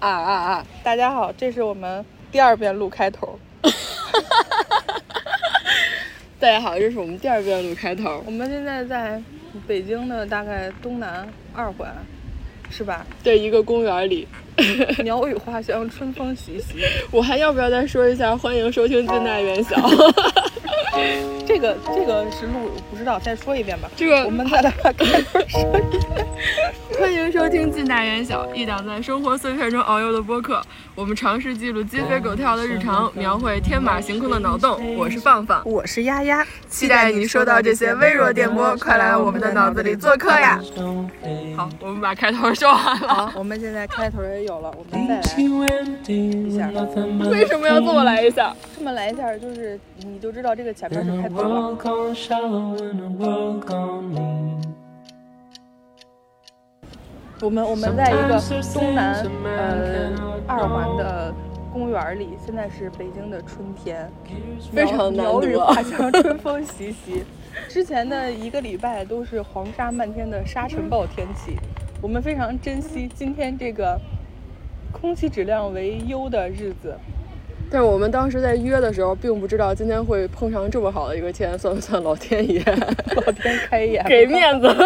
大家好，这是我们第2遍录开头。 大家好，这是我们第2遍录开头。 我们现在在北京的大概东南2环，是吧？ 对，一个公园里， 鸟语花香，春风习习。 我还要不要再说一下？欢迎收听近大远小。 这个是录，不知道，再说一遍吧。 这个我们再来把开头说一遍。 欢迎收听近大远小，一档在生活碎片中遨游的播客。我们尝试记录鸡飞狗跳的日常，描绘天马行空的脑洞。我是放放， 我是丫丫， 期待你收到这些微弱电波，快来我们的脑子里做客呀！好，我们把开头说完了。 好，我们现在开头也有了，我们再来一下。 为什么要这么来一下？ 这么来一下，就是你就知道这个前面是开头了。我们在一个东南2环的公园里，现在是北京的春天， 非常难得， 鸟语花香，春风习习。之前的1个礼拜都是黄沙漫天的沙尘暴天气，我们非常珍惜今天这个空气质量为优的日子。 但是我们当时在约的时候，并不知道今天会碰上这么好的一个天，算不算老天爷？ 老天开眼， 给面子。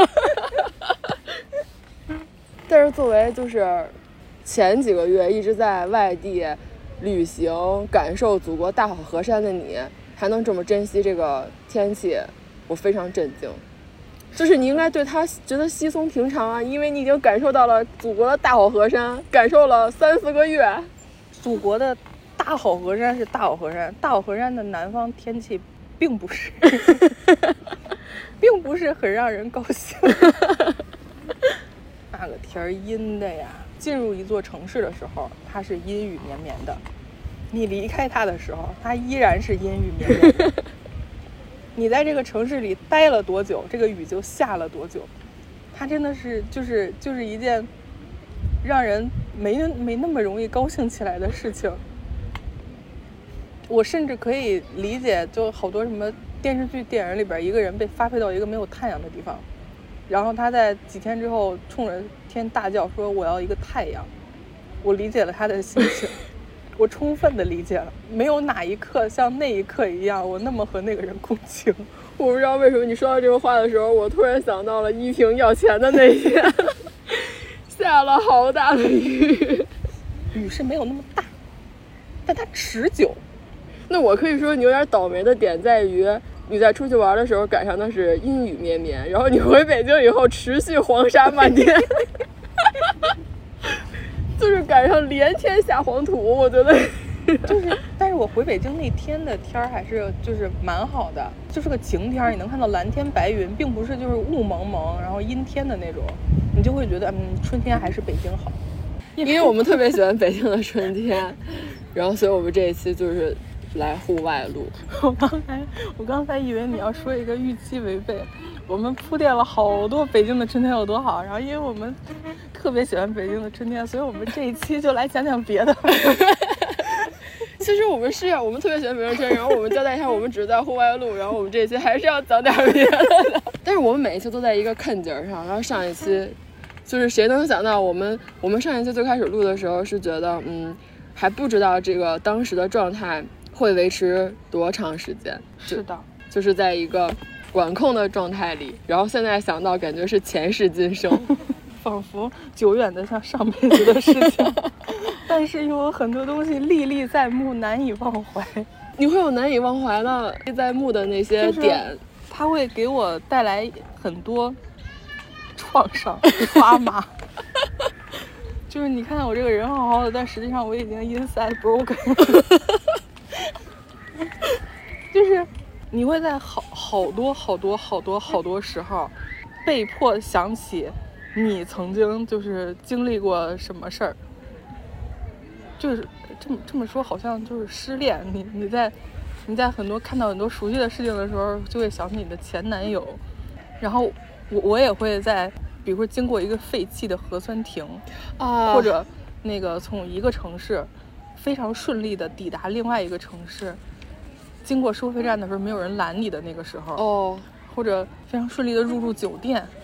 但是作为就是前几个月一直在外地旅行，感受祖国大好河山的你，还能这么珍惜这个天气，我非常震惊。就是你应该对他觉得稀松平常啊，因为你已经感受到了祖国的大好河山，感受了3-4个月。 祖国的大好河山是大好河山，大好河山的南方天气并不是很让人高兴。那个天儿阴的呀，进入一座城市的时候它是阴雨绵绵的，你离开它的时候它依然是阴雨绵绵的。你在这个城市里待了多久，这个雨就下了多久。它真的是就是一件让人没那么容易高兴起来的事情。我甚至可以理解，就好多什么电视剧电影里边，一个人被发配到一个没有太阳的地方，然后他在几天之后冲着天大叫说我要一个太阳。我理解了他的心情，我充分的理解了，没有哪一刻像那一刻一样我那么和那个人共情。 我不知道为什么你说到这个话的时候，我突然想到了依萍要钱的那一天。下了好大的雨， 雨是没有那么大，但它持久。 那我可以说你有点倒霉的点在于，你在出去玩的时候赶上的是阴雨绵绵，然后你回北京以后持续黄沙漫天。就是赶上连天下黄土，我觉得就是，但是我回北京那天的天儿还是就是蛮好的，就是个晴天，你能看到蓝天白云，并不是就是雾蒙蒙然后阴天的那种，你就会觉得春天还是北京好。 因为我们特别喜欢北京的春天，然后所以我们这一期就是来户外录。 我刚才以为你要说一个预期违背，我们铺垫了好多北京的春天有多好，然后因为我们特别喜欢北京的春天，所以我们这一期就来讲讲别的。 其实我们特别喜欢北京春天，然后我们交代一下，我们只是在户外录，然后我们这一期还是要讲点别的。但是我们每一期都在一个坎节上，然后上一期就是谁能想到我们上一期最开始录的时候是觉得还不知道这个当时的状态会维持多长时间。 是的， 就是在一个管控的状态里，然后现在想到感觉是前世今生。 仿佛久远的像上辈子的事情。但是又有很多东西历历在目，难以忘怀。 你会有难以忘怀的历历在目的那些点， 它会给我带来很多创伤砝码。就是你看我这个人好好的，但实际上我已经 inside broken。就是你会在好多时候被迫想起你曾经就是经历过什么事儿。就是这么说好像就是失恋，你在看到很多熟悉的事情的时候，就会想起你的前男友。然后我也会在比如说经过一个废弃的核酸亭或者那个从一个城市非常顺利的抵达另外一个城市，经过收费站的时候没有人拦你的那个时候或者非常顺利的入住酒店，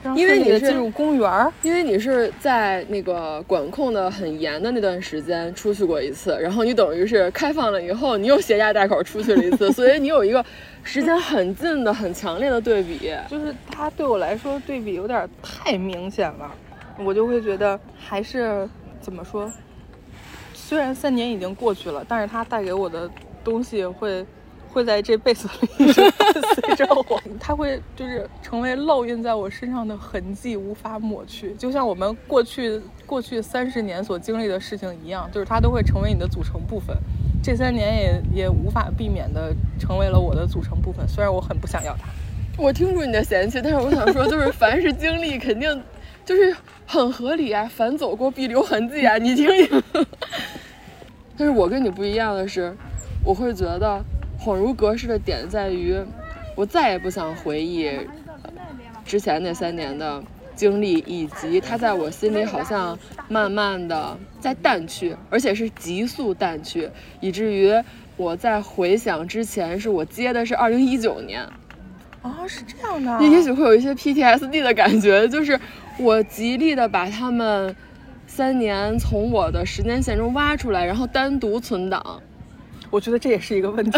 因为你是进入公园， 因为你是在那个管控的很严的那段时间出去过一次，然后你等于是开放了以后，你又携家带口出去了一次，所以你有一个时间很近的、很强烈的对比。 就是它对我来说对比有点太明显了，我就会觉得还是怎么说？虽然3年已经过去了，但是它带给我的东西会在这辈子里一直伴随着我，它会就是成为烙印在我身上的痕迹，无法抹去。就像我们过去30年所经历的事情一样，就是它都会成为你的组成部分。这3年也无法避免的成为了我的组成部分，虽然我很不想要它。 我听出你的嫌弃，但是我想说，就是凡是经历，肯定就是很合理啊，凡走过必留痕迹啊，你听听。但是我跟你不一样的是，我会觉得恍如隔世的点在于，我再也不想回忆之前那3年的经历，以及它在我心里好像慢慢的在淡去，而且是急速淡去，以至于我在回想之前，是我接的是2019年。 哦，是这样的。 也许会有一些 PTSD 的感觉，就是我极力的把他们3年从我的时间线中挖出来，然后单独存档。 我觉得这也是一个问题。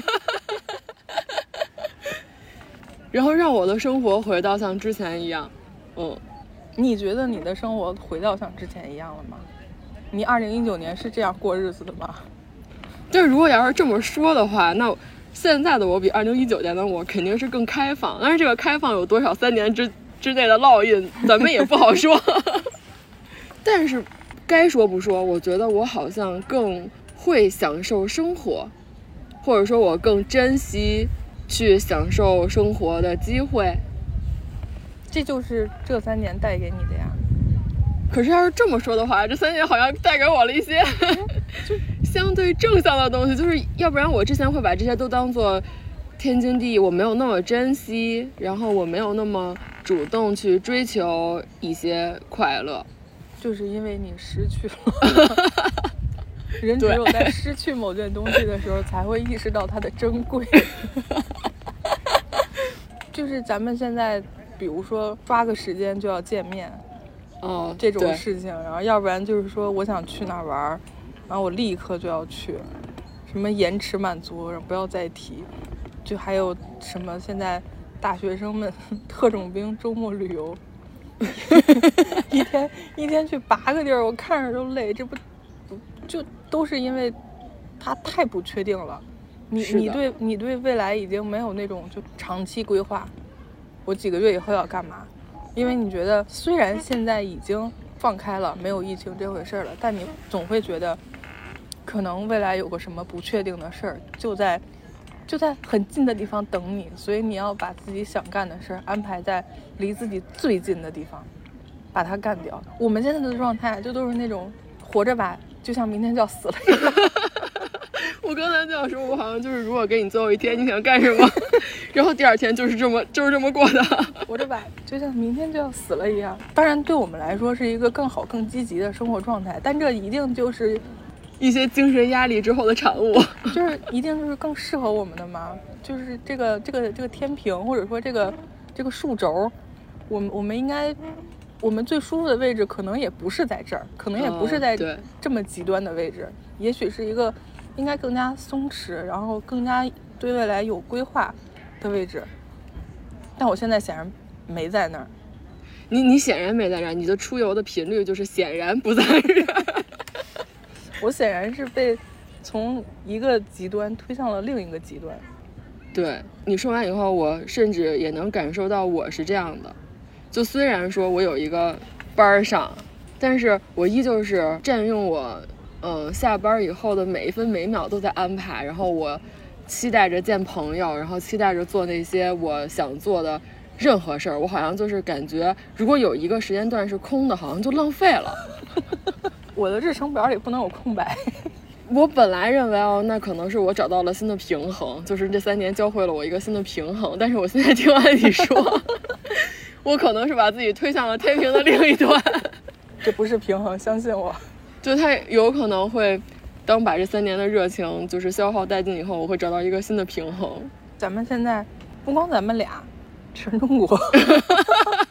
然后让我的生活回到像之前一样。 你觉得你的生活回到像之前一样了吗？你2019年是这样过日子的吗？ 就是如果要是这么说的话，那现在的我比2019年的我肯定是更开放，但是这个开放有多少3年之内的烙印，咱们也不好说。但是该说不说，我觉得我好像更会享受生活，或者说我更珍惜去享受生活的机会。 这就是这3年带给你的呀。 可是要是这么说的话，这3年好像带给我了一些相对正向的东西，就是要不然我之前会把这些都当做天经地义，我没有那么珍惜，然后我没有那么主动去追求一些快乐， 就是因为你失去了。人只有在失去某件东西的时候，才会意识到它的珍贵。就是咱们现在，比如说抓个时间就要见面，这种事情，然后要不然就是说我想去哪儿玩，然后我立刻就要去，什么延迟满足，不要再提。就还有什么现在大学生们特种兵周末旅游，一天去8个地儿，我看着都累。这不就都是因为它太不确定了。你对未来已经没有那种就长期规划，我几个月以后要干嘛？因为你觉得虽然现在已经放开了，没有疫情这回事了，但你总会觉得可能未来有个什么不确定的事儿就在很近的地方等你，所以你要把自己想干的事儿安排在离自己最近的地方，把它干掉。我们现在的状态就都是那种活着吧，就像明天就要死了一样。 我刚才就想说，我好像就是如果给你最后一天，你想干什么，然后第2天就是这么过的， 活着吧，就像明天就要死了一样。当然，对我们来说是一个更好、更积极的生活状态，但这一定就是一些精神压力之后的产物， 就是一定就是更适合我们的嘛。就是这个天平，或者说这个数轴，我们应该，我们最舒服的位置可能也不是在这儿，可能也不是在这么极端的位置，也许是一个应该更加松弛，然后更加对未来有规划的位置。但我现在显然没在那儿。 你显然没在这儿，你的出游的频率就是显然不在这儿。 我显然是被从一个极端推向了另一个极端。 对，你说完以后，我甚至也能感受到我是这样的。就虽然说我有一个班上，但是我依旧是占用我下班以后的每一分每秒都在安排，然后我期待着见朋友，然后期待着做那些我想做的任何事儿。我好像就是感觉如果有一个时间段是空的，好像就浪费了。 我的日程表里不能有空白。 我本来认为那可能是我找到了新的平衡，就是这3年教会了我一个新的平衡。但是我现在听完你说，我可能是把自己推向了天平的另一端。 这不是平衡，相信我。 就它有可能会，当把这3年的热情就是消耗殆尽以后，我会找到一个新的平衡。 咱们现在不光咱们俩，全中国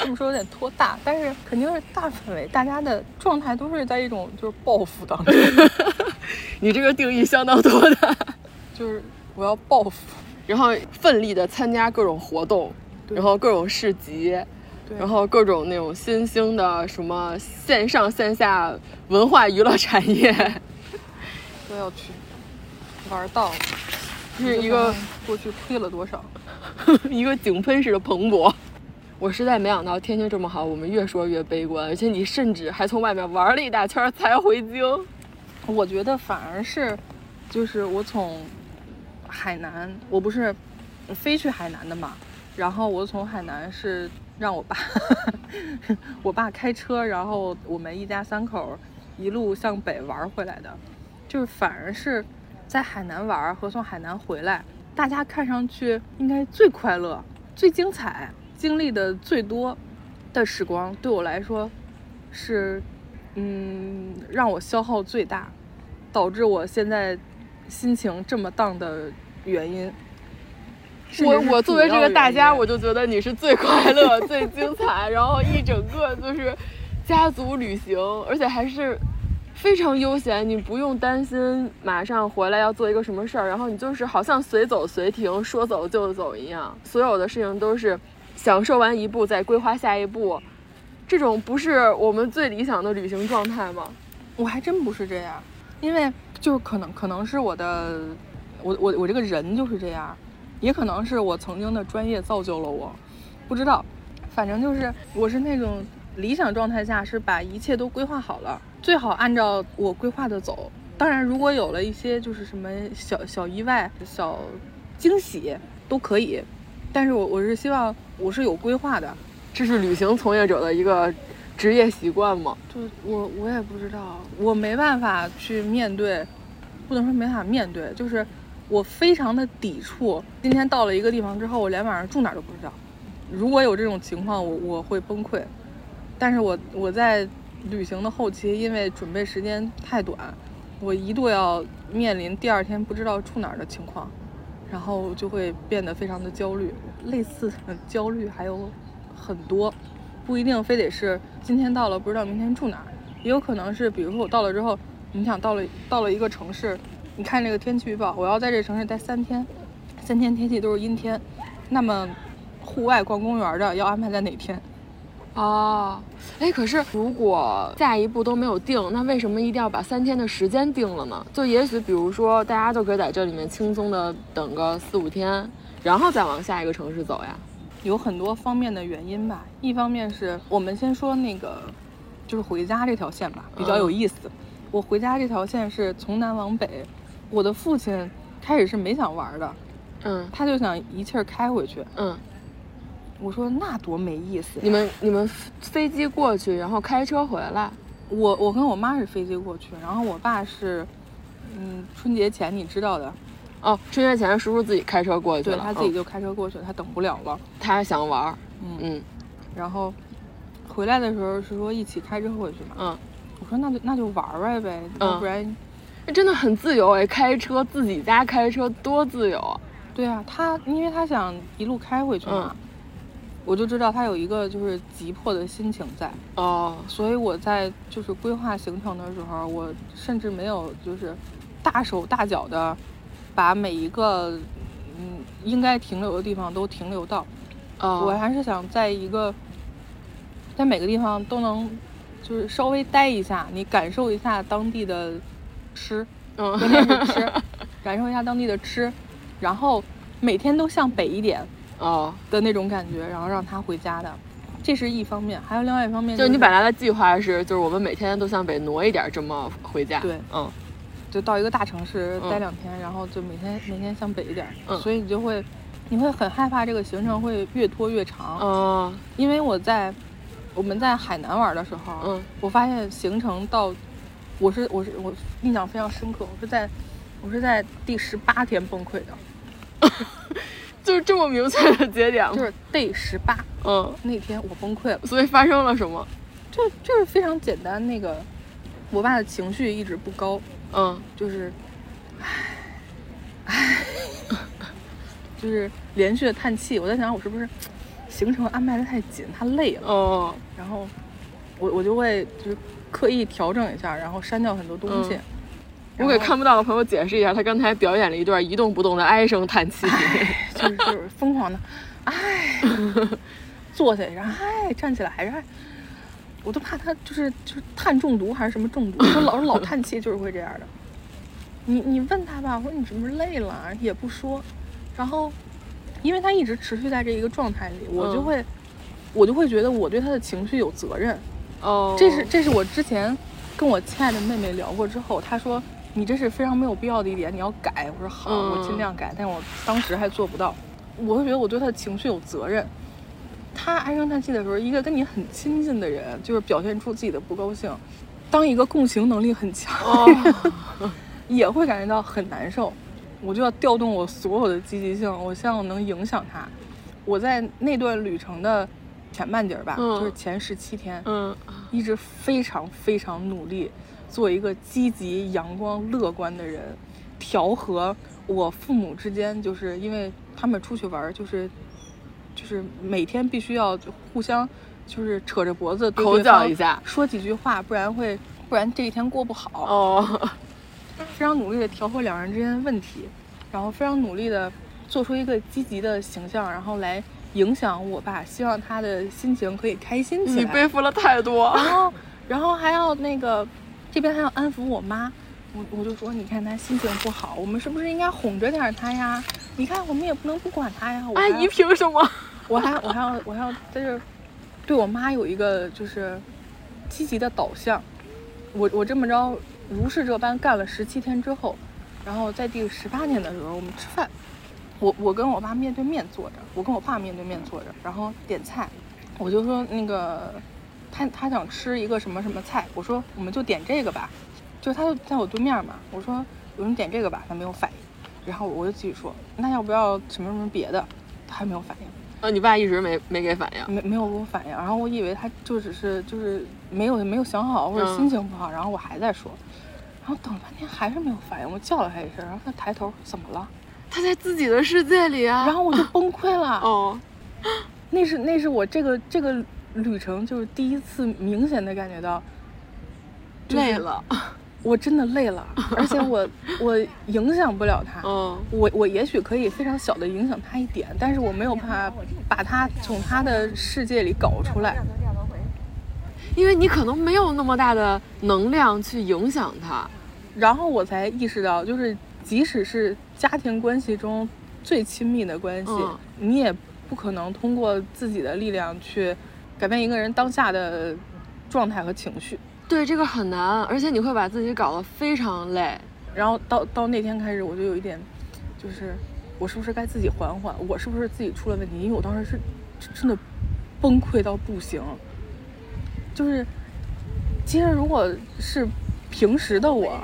这么说有点拖大，但是肯定是大范围，大家的状态都是在一种就是报复当中。 你这个定义相当多的， 就是我要报复， 然后奋力的参加各种活动，然后各种市集，然后各种那种新兴的什么线上线下文化娱乐产业都要去玩到。 是一个过去亏了多少， 一个井喷式的蓬勃。我实在没想到天气这么好，我们越说越悲观，而且你甚至还从外面玩了一大圈才回京。 我觉得反而是，就是我从海南，我不是飞去海南的嘛，然后我从海南是让我爸我爸开车，然后我们一家三口一路向北玩回来的，就是反而是在海南玩和从海南回来，大家看上去应该最快乐、最精彩、经历的最多的时光，对我来说是让我消耗最大，导致我现在心情这么荡的原因。 我作为这个大家，我就觉得你是最快乐、最精彩，然后一整个就是家族旅行，而且还是非常悠闲，你不用担心马上回来要做一个什么事儿，然后你就是好像随走随停，说走就走一样，所有的事情都是享受完一步再规划下一步，这种不是我们最理想的旅行状态吗？ 我还真不是这样，因为就是可能是我这个人就是这样，也可能是我曾经的专业造就了我，不知道，反正就是我是那种理想状态下是把一切都规划好了，最好按照我规划的走。当然如果有了一些就是什么小意外、小惊喜都可以，但是我是希望我是有规划的。 这是旅行从业者的一个职业习惯吗？ 就我也不知道，我没办法去面对，不能说没办法面对，就是我非常的抵触。今天到了一个地方之后，我连晚上住哪儿都不知道。如果有这种情况，我会崩溃。但是我在旅行的后期，因为准备时间太短，我一度要面临第二天不知道住哪儿的情况，然后就会变得非常的焦虑。类似的焦虑还有很多，不一定非得是今天到了不知道明天住哪儿，也有可能是比如说我到了之后，你想到了一个城市，你看这个天气预报，我要在这个城市待3天，3天天气都是阴天，那么户外逛公园的要安排在哪天？ 可是如果下一步都没有定，那为什么一定要把3天的时间定了呢？就也许比如说大家就可以在这里面轻松的等个4-5天，然后再往下一个城市走呀。 有很多方面的原因吧，一方面是我们先说那个就是回家这条线吧，比较有意思。我回家这条线是从南往北，我的父亲开始是没想玩的，他就想一气儿开回去，我说那多没意思。 你们飞机过去，然后开车回来。 我跟我妈是飞机过去，然后我爸是春节前你知道的。 春节前叔叔自己开车过去了， 对，他自己就开车过去了，他等不了了， 他想玩。 然后回来的时候是说一起开车回去嘛。我说那就玩玩呗，要不然真的很自由哎，开车自己家开车多自由啊。 对啊，因为他想一路开回去嘛，我就知道他有一个就是急迫的心情在。所以我在就是规划行程的时候，我甚至没有就是大手大脚的把每一个应该停留的地方都停留到。我还是想在每个地方都能就是稍微待一下，你感受一下当地的吃，关键是吃，感受一下当地的吃，然后每天都向北一点的那种感觉，然后让他回家的，这是一方面。还有另外一方面就是你本来的计划是就是我们每天都向北挪一点这么回家。 对，就到一个大城市待2天，然后就每天向北一点，所以你会很害怕这个行程会越拖越长。因为我们在海南玩的时候，我发现行程到我印象非常深刻，我是在第18天崩溃的。 就是这么明确的节点吗？ 就是 day 18，那天我崩溃了。 所以发生了什么？ 就是非常简单，那个我爸的情绪一直不高，就是就是连续的叹气。我在想我是不是行程安排的太紧，他累了。 哦， 然后我就会就是刻意调整一下，然后删掉很多东西。 我给看不到的朋友解释一下，他刚才表演了一段一动不动的唉声叹气， 就是疯狂的，坐下，然后站起来，还是我都怕他就是碳中毒还是什么中毒，就老叹气，就是会这样的。你问他吧，我说你是不是累了，也不说，然后因为他一直持续在这一个状态里，我就会觉得我对他的情绪有责任。 哦， 这是我之前跟我亲爱的妹妹聊过之后，她说你这是非常没有必要的一点，你要改。我说好，我尽量改，但我当时还做不到。我会觉得我对他的情绪有责任。他唉声叹气的时候，一个跟你很亲近的人，就是表现出自己的不高兴，当一个共情能力很强的人，也会感觉到很难受。我就要调动我所有的积极性，我希望能影响他。我在那段旅程的前半截吧，就是前17天，一直非常非常努力做一个积极、阳光、乐观的人，调和我父母之间，就是因为他们出去玩，就是每天必须要互相就是扯着脖子口角一下， 说几句话，不然这一天过不好。 哦， 非常努力的调和两人之间的问题，然后非常努力的做出一个积极的形象，然后来影响我爸，希望他的心情可以开心起来。 你背负了太多， 然后还要这边还要安抚我妈。我就说，你看他心情不好，我们是不是应该哄着点他呀？你看我们也不能不管他呀。 阿姨凭什么？ 我还要在这对我妈有一个就是积极的导向。我这么着如是这般干了17天之后，然后在第18天的时候我们吃饭，我跟我妈面对面坐着，我跟我爸面对面坐着，然后点菜，我就说那个他想吃一个什么什么菜，我说我们就点这个吧。就他就在我对面嘛，我说有人点这个吧，他没有反应，然后我就继续说，那要不要什么什么别的，他还没有反应。 你爸一直没给反应， 没有给我反应，然后我以为他就只是没有想好或者心情不好，然后我还在说，然后等了半天还是没有反应，我叫了他一声，然后他抬头，怎么了？ 他在自己的世界里啊， 然后我就崩溃了。那是我这个旅程就是第一次明显的感觉到累了。 我真的累了，而且我影响不了他。我也许可以非常小的影响他一点，但是我没有办法把他从他的世界里搞出来， 因为你可能没有那么大的能量去影响他。 然后我才意识到，就是即使是家庭关系中最亲密的关系，你也不可能通过自己的力量去改变一个人当下的状态和情绪。 对，这个很难，而且你会把自己搞得非常累。 然后到那天开始，我就有一点，就是我是不是该自己缓缓？我是不是自己出了问题？因为我当时是真的崩溃到不行。就是其实如果是平时的我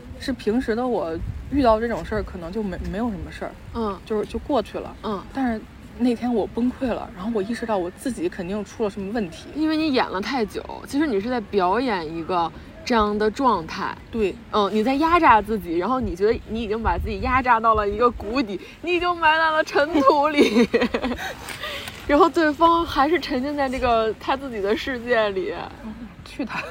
遇到这种事儿，可能就没有什么事儿，就过去了。但是那天我崩溃了，然后我意识到我自己肯定出了什么问题， 因为你演了太久，其实你是在表演一个这样的状态。 对， 你在压榨自己，然后你觉得你已经把自己压榨到了一个谷底，你已经埋在了尘土里，然后对方还是沉浸在这个他自己的世界里。 去他！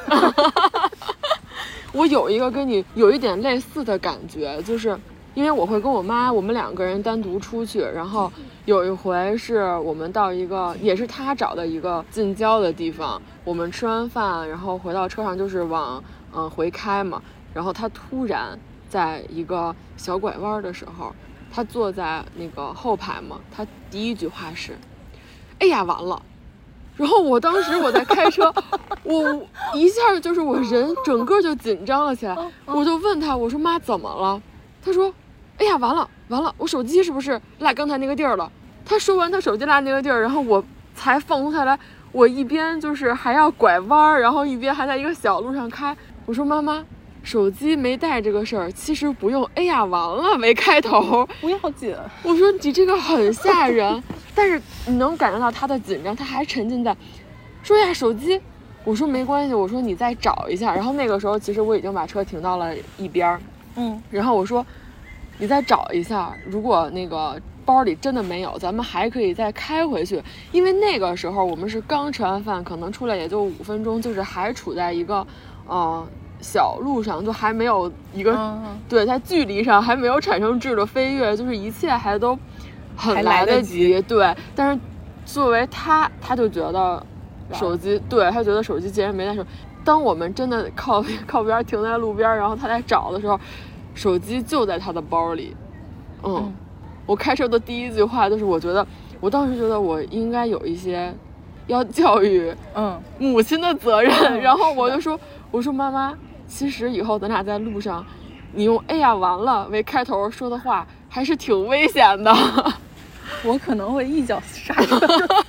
我有一个跟你有一点类似的感觉，就是因为我会跟我妈，我们2个人单独出去，然后有一回是我们到一个也是他找的一个近郊的地方，我们吃完饭然后回到车上就是往回开嘛，然后他突然在一个小拐弯的时候，他坐在那个后排嘛，他第一句话是哎呀完了，然后我当时我在开车我一下就是我人整个就紧张了起来，我就问他，我说妈怎么了？他说哎呀完了，我手机是不是落刚才那个地儿了？他说完他手机落那个地儿，然后我才放松下来，我一边就是还要拐弯，然后一边还在一个小路上开。我说妈妈，手机没带这个事儿其实不用哎呀完了为开头， 不要紧。 我说你这个很吓人，但是你能感觉到他的紧张，他还沉浸在说呀手机。我说没关系，我说你再找一下。然后那个时候其实我已经把车停到了一边，然后我说你再找一下，如果那个包里真的没有，咱们还可以再开回去，因为那个时候我们是刚吃完饭，可能出来也就5分钟，就是还处在一个小路上，就还没有一个对，在距离上还没有产生质的飞跃，就是一切还都很来得及。对，但是作为他就觉得手机，对，他觉得手机既然没带手，当我们真的靠边停在路边，然后他在找的时候，手机就在他的包里。我开车的第一句话就是，我当时觉得我应该有一些要教育母亲的责任，然后我说妈妈，其实以后咱俩在路上，你用哎呀完了为开头说的话还是挺危险的。 我可能会一脚刹车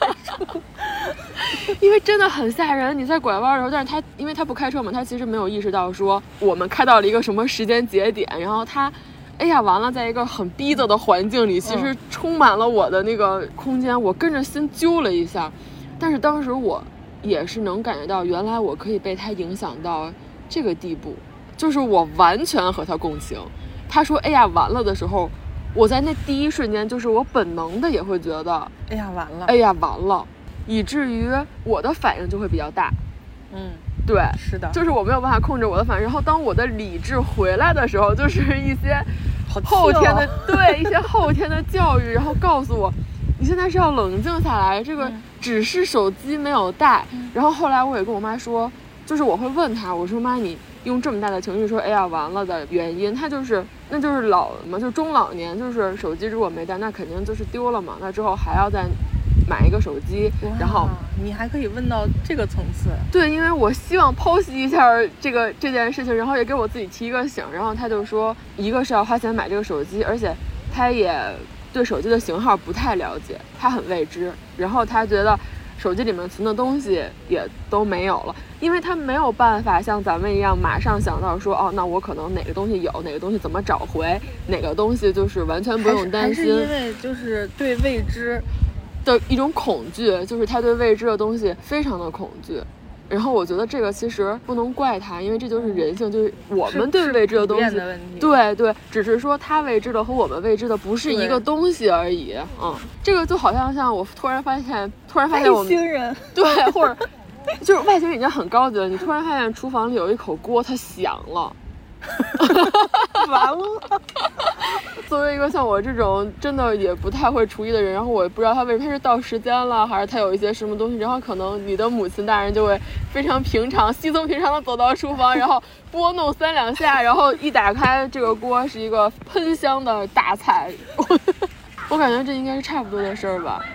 因为真的很吓人。你在拐弯的时候，但是因为他不开车嘛，他其实没有意识到说我们开到了一个什么时间节点，然后他哎呀完了，在一个很逼仄的环境里，其实充满了我的那个空间，我跟着心揪了一下。但是当时我也是能感觉到，原来我可以被他影响到这个地步，就是我完全和他共情。他说哎呀完了的时候，我在那第一瞬间，就是我本能的也会觉得哎呀完了， 哎呀完了，以至于我的反应就会比较大。对， 是的， 就是我没有办法控制我的反应。然后当我的理智回来的时候，就是一些后天的对一些后天的教育，然后告诉我，你现在是要冷静下来，这个只是手机没有带。然后后来我也跟我妈说，就是我会问她，我说妈，你用这么大的情绪说哎呀完了的原因，那就是老了嘛，就中老年，就是手机如果没带，那肯定就是丢了嘛，那之后还要再买一个手机。然后你还可以问到这个层次。 对，因为我希望剖析一下这件事情，然后也给我自己提一个醒。然后他就说，一个是要花钱买这个手机，而且他也对手机的型号不太了解，他很未知。然后他觉得手机里面存的东西也都没有了，因为他没有办法像咱们一样马上想到说，那我可能哪个东西有，哪个东西怎么找回，哪个东西就是完全不用担心。 还是因为就是对未知的一种恐惧，就是他对未知的东西非常的恐惧。然后我觉得这个其实不能怪他，因为这就是人性，就是我们对未知的东西，对，只是说他未知的和我们未知的不是一个东西而已。这个就好像我突然发现我们外星人， 对，或者就是外星人已经很高级了，你突然发现厨房里有一口锅，它响了。 完了。 作为一个像我这种真的也不太会厨艺的人，然后我也不知道他为什么，他是到时间了，还是他有一些什么东西，然后可能你的母亲大人就会非常平常稀松平常的走到厨房，然后拨弄3两下，然后一打开这个锅是一个喷香的大菜。我感觉这应该是差不多的事儿吧。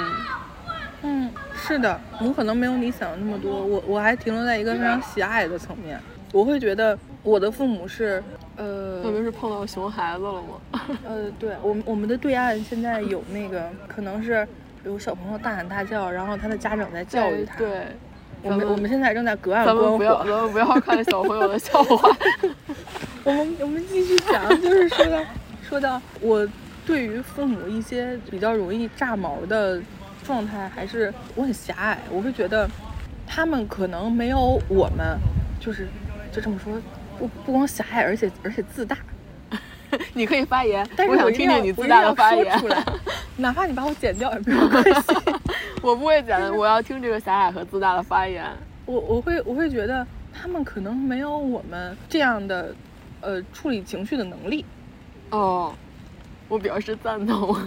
是的，我可能没有你想的那么多，我还停留在一个非常狭隘的层面。我会觉得我的父母是他们是碰到熊孩子了吗？ 对，我们的对岸现在有那个可能是有小朋友大喊大叫，然后他的家长在教育他。 对， 我们现在正在隔岸观火。 咱们不要看小朋友的笑话。 我们继续讲，就是说到我对于父母一些比较容易炸毛的状态，还是我很狭隘。我会觉得他们可能没有我们，就这么说，不光狭隘，而且自大。 你可以发言， 但是我想听听你自大的发言出来，哪怕你把我剪掉也没有关系。 我不会剪的，我要听这个狭隘和自大的发言。 我会觉得他们可能没有我们这样的处理情绪的能力。 我表示赞同。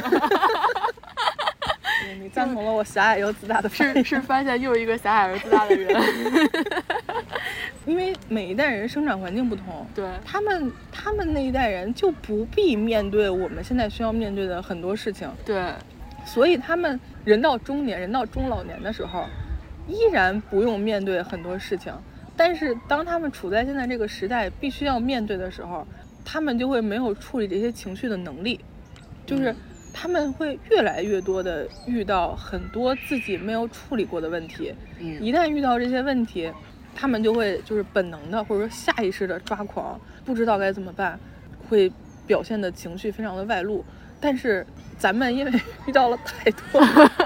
你赞同了我狭隘又自大的发言。 是发现又一个狭隘而自大的人。 因为每一代人生长环境不同， 对， 他们那一代人就不必面对我们现在需要面对的很多事情， 对， 所以他们人到中年、人到中老年的时候，依然不用面对很多事情。但是当他们处在现在这个时代必须要面对的时候，他们就会没有处理这些情绪的能力，就是他们会越来越多的遇到很多自己没有处理过的问题。一旦遇到这些问题，他们就会就是本能的或者说下意识的抓狂，不知道该怎么办，会表现的情绪非常的外露。但是咱们因为遇到了太多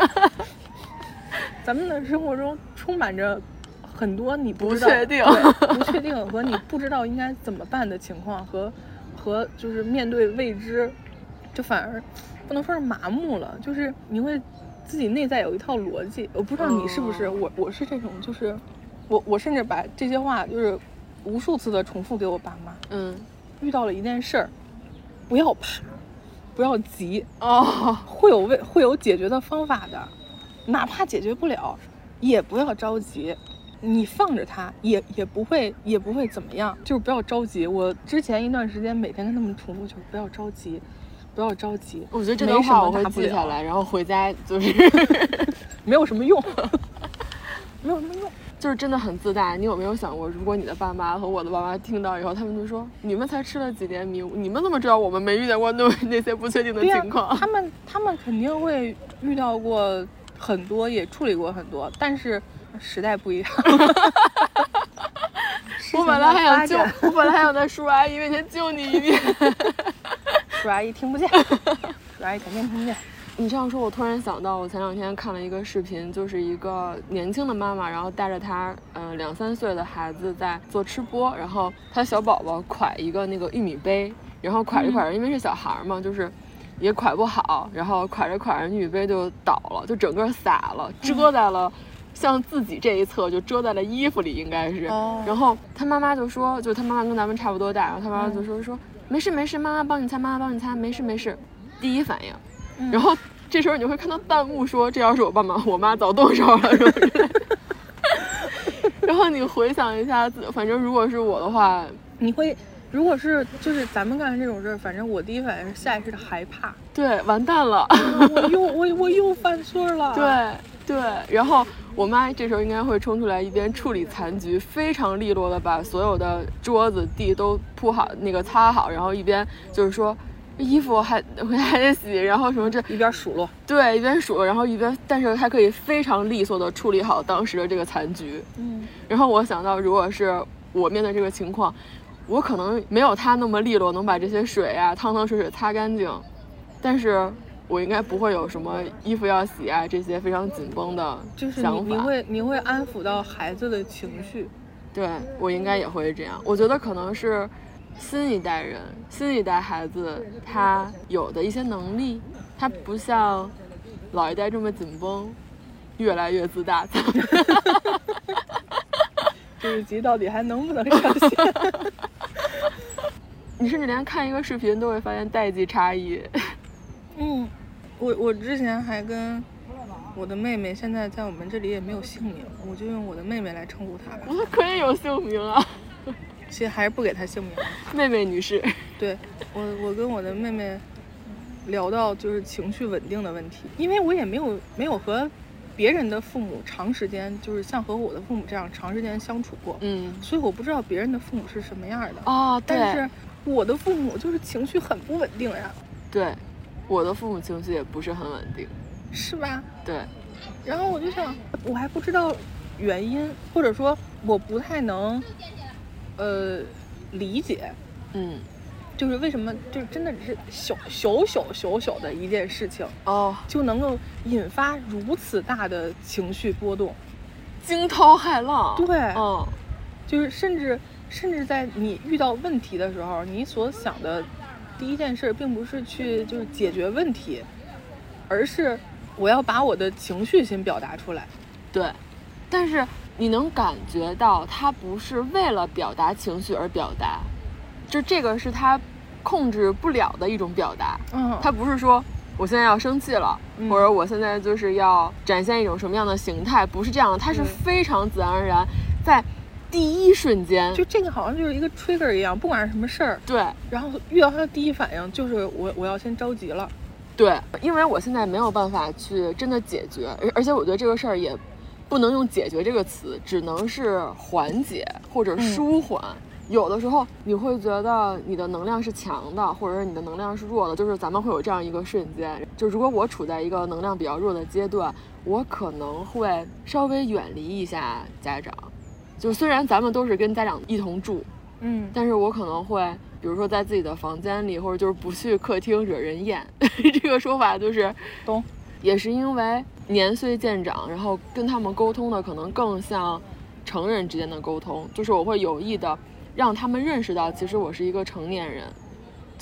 咱们的生活中充满着很多你不知道不确定和你不知道应该怎么办的情况和和就是面对未知，就反而不能说是麻木了，就是你会自己内在有一套逻辑。我不知道你是不是，我是这种，就是我甚至把这些话就是无数次的重复给我爸妈。遇到了一件事儿，不要怕，不要急会有解决的方法的，哪怕解决不了，也不要着急。你放着他也不会怎么样，就是不要着急。我之前一段时间每天跟他们重复，就是不要着急，不要着急。 我觉得这段话我会记下来，然后回家就是没有什么用，没有什么用， 就是真的很自大。你有没有想过，如果你的爸妈和我的爸妈听到以后，他们就说你们才吃了几年米，你们怎么知道我们没遇见过那些不确定的情况？ 他们肯定会遇到过很多，也处理过很多，但是时代不一样。 我本来还想在叔阿姨面前救你一遍。 叔阿姨听不见，叔阿姨肯定听不见。 你这样说，我突然想到，我前2天看了一个视频，就是一个年轻的妈妈，然后带着她2、3岁的孩子在做吃播，然后她小宝宝蒯一个那个玉米杯，然后蒯着蒯着，因为是小孩嘛，就是也蒯不好，然后蒯着蒯着玉米杯就倒了，就整个洒了，遮在了。像自己这一侧就遮在了衣服里，应该是。然后他妈妈就说，就他妈妈跟咱们差不多大，然后他妈妈就说没事没事，妈妈帮你擦，妈妈帮你擦，没事没事。第一反应。然后这时候你会看到弹幕说，这要是我妈早动手了，是不是？然后你回想一下，反正如果是我的话， 你会。如果是就是咱们干这种事儿，反正我第一反应是下意识的害怕， 对，完蛋了， 我又犯错了， 对，然后我妈这时候应该会冲出来，一边处理残局，非常利落的把所有的桌子地都铺好，那个擦好，然后一边就是说衣服还得洗，然后什么这一边数落， 对，一边数落，然后一边，但是还可以非常利索的处理好当时的这个残局。然后我想到，如果是我面对这个情况。我可能没有他那么利落，能把这些水啊汤水擦干净，但是我应该不会有什么衣服要洗啊这些非常紧绷的想法。 就是你会安抚到孩子的情绪， 对，我应该也会这样。我觉得可能是新一代人、新一代孩子他有的一些能力，他不像老一代这么紧绷，越来越自大。 这一集到底还能不能上线？ 你甚至连看一个视频都会发现代际差异。 我之前还跟我的妹妹，现在在我们这里也没有姓名，我就用我的妹妹来称呼她吧。 我可以有姓名啊， 其实还是不给她姓名。 妹妹女士。 对，我跟我的妹妹聊到就是情绪稳定的问题，因为我也没有和别人的父母长时间就是像和我的父母这样长时间相处过，所以我不知道别人的父母是什么样的对。但是我的父母就是情绪很不稳定呀。 对，我的父母情绪也不是很稳定， 是吧？ 对。 然后我就想，我还不知道原因，或者说我不太能理解，就是为什么就真的只是小的一件事情就能够引发如此大的情绪波动， 惊涛骇浪。 对，就是甚至在你遇到问题的时候，你所想的第一件事并不是去就是解决问题，而是我要把我的情绪先表达出来。 对，但是你能感觉到他不是为了表达情绪而表达，就这个是他控制不了的一种表达。他不是说我现在要生气了，或者我现在就是要展现一种什么样的形态，不是这样的，他是非常自然而然在第一瞬间， 就这个好像就是一个 trigger 一样，不管是什么事儿， 对， 然后遇到他的第一反应就是我要先着急了。 对，因为我现在没有办法去真的解决，而且我觉得这个事儿也不能用解决这个词，只能是缓解或者舒缓。有的时候你会觉得你的能量是强的，或者是你的能量是弱的，就是咱们会有这样一个瞬间，就如果我处在一个能量比较弱的阶段，我可能会稍微远离一下家长，就虽然咱们都是跟家长一同住，但是我可能会比如说在自己的房间里，或者就是不去客厅惹人厌。这个说法就是懂， 也是因为年岁渐长，然后跟他们沟通的可能更像成人之间的沟通，就是我会有意的让他们认识到其实我是一个成年人，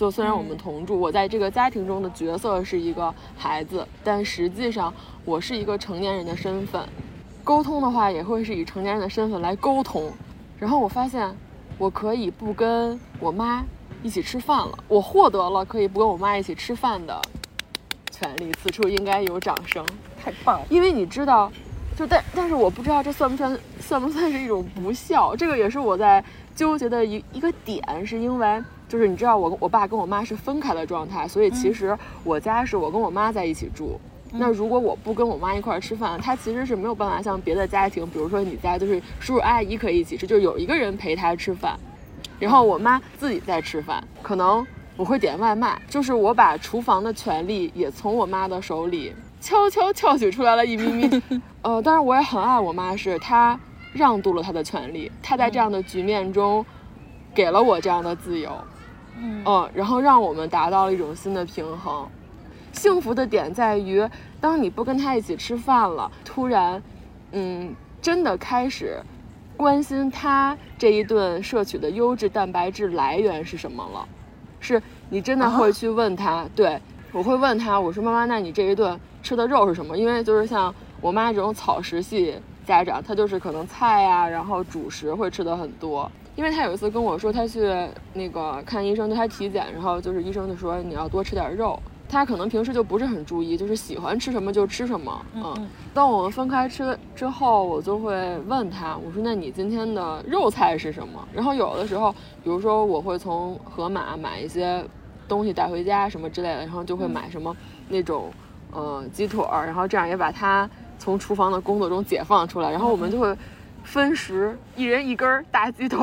就虽然我们同住，我在这个家庭中的角色是一个孩子，但实际上我是一个成年人的身份。沟通的话也会是以成年人的身份来沟通。然后我发现我可以不跟我妈一起吃饭了，我获得了可以不跟我妈一起吃饭的权利，此处应该有掌声。 太棒了！ 因为你知道，但是我不知道这算不算是一种不孝，这个也是我在纠结的一个点，是因为就是你知道我爸跟我妈是分开的状态，所以其实我家是我跟我妈在一起住。那如果我不跟我妈一块儿吃饭，她其实是没有办法像别的家庭，比如说你家就是叔叔阿姨可以一起吃，就有一个人陪她吃饭，然后我妈自己在吃饭，可能我会点外卖，就是我把厨房的权利也从我妈的手里悄悄撬取出来了一咪咪。当然我也很爱我妈，是她让渡了她的权利，她在这样的局面中给了我这样的自由，然后让我们达到了一种新的平衡。幸福的点在于，当你不跟他一起吃饭了，突然真的开始关心他这一顿摄取的优质蛋白质来源是什么了，是你真的会去问他。对，我会问他，我说妈妈，那你这一顿吃的肉是什么？因为就是像我妈这种草食系家长，她就是可能菜啊，然后主食会吃的很多。因为她有一次跟我说，她去那个看医生，对她体检，然后就是医生就说你要多吃点肉。他可能平时就不是很注意，就是喜欢吃什么就吃什么。当我们分开吃之后，我就会问他，我说那你今天的肉菜是什么？然后有的时候，比如说我会从盒马买一些东西带回家什么之类的，然后就会买什么那种鸡腿，然后这样也把他从厨房的工作中解放出来，然后我们就会分食，一人一根大鸡腿。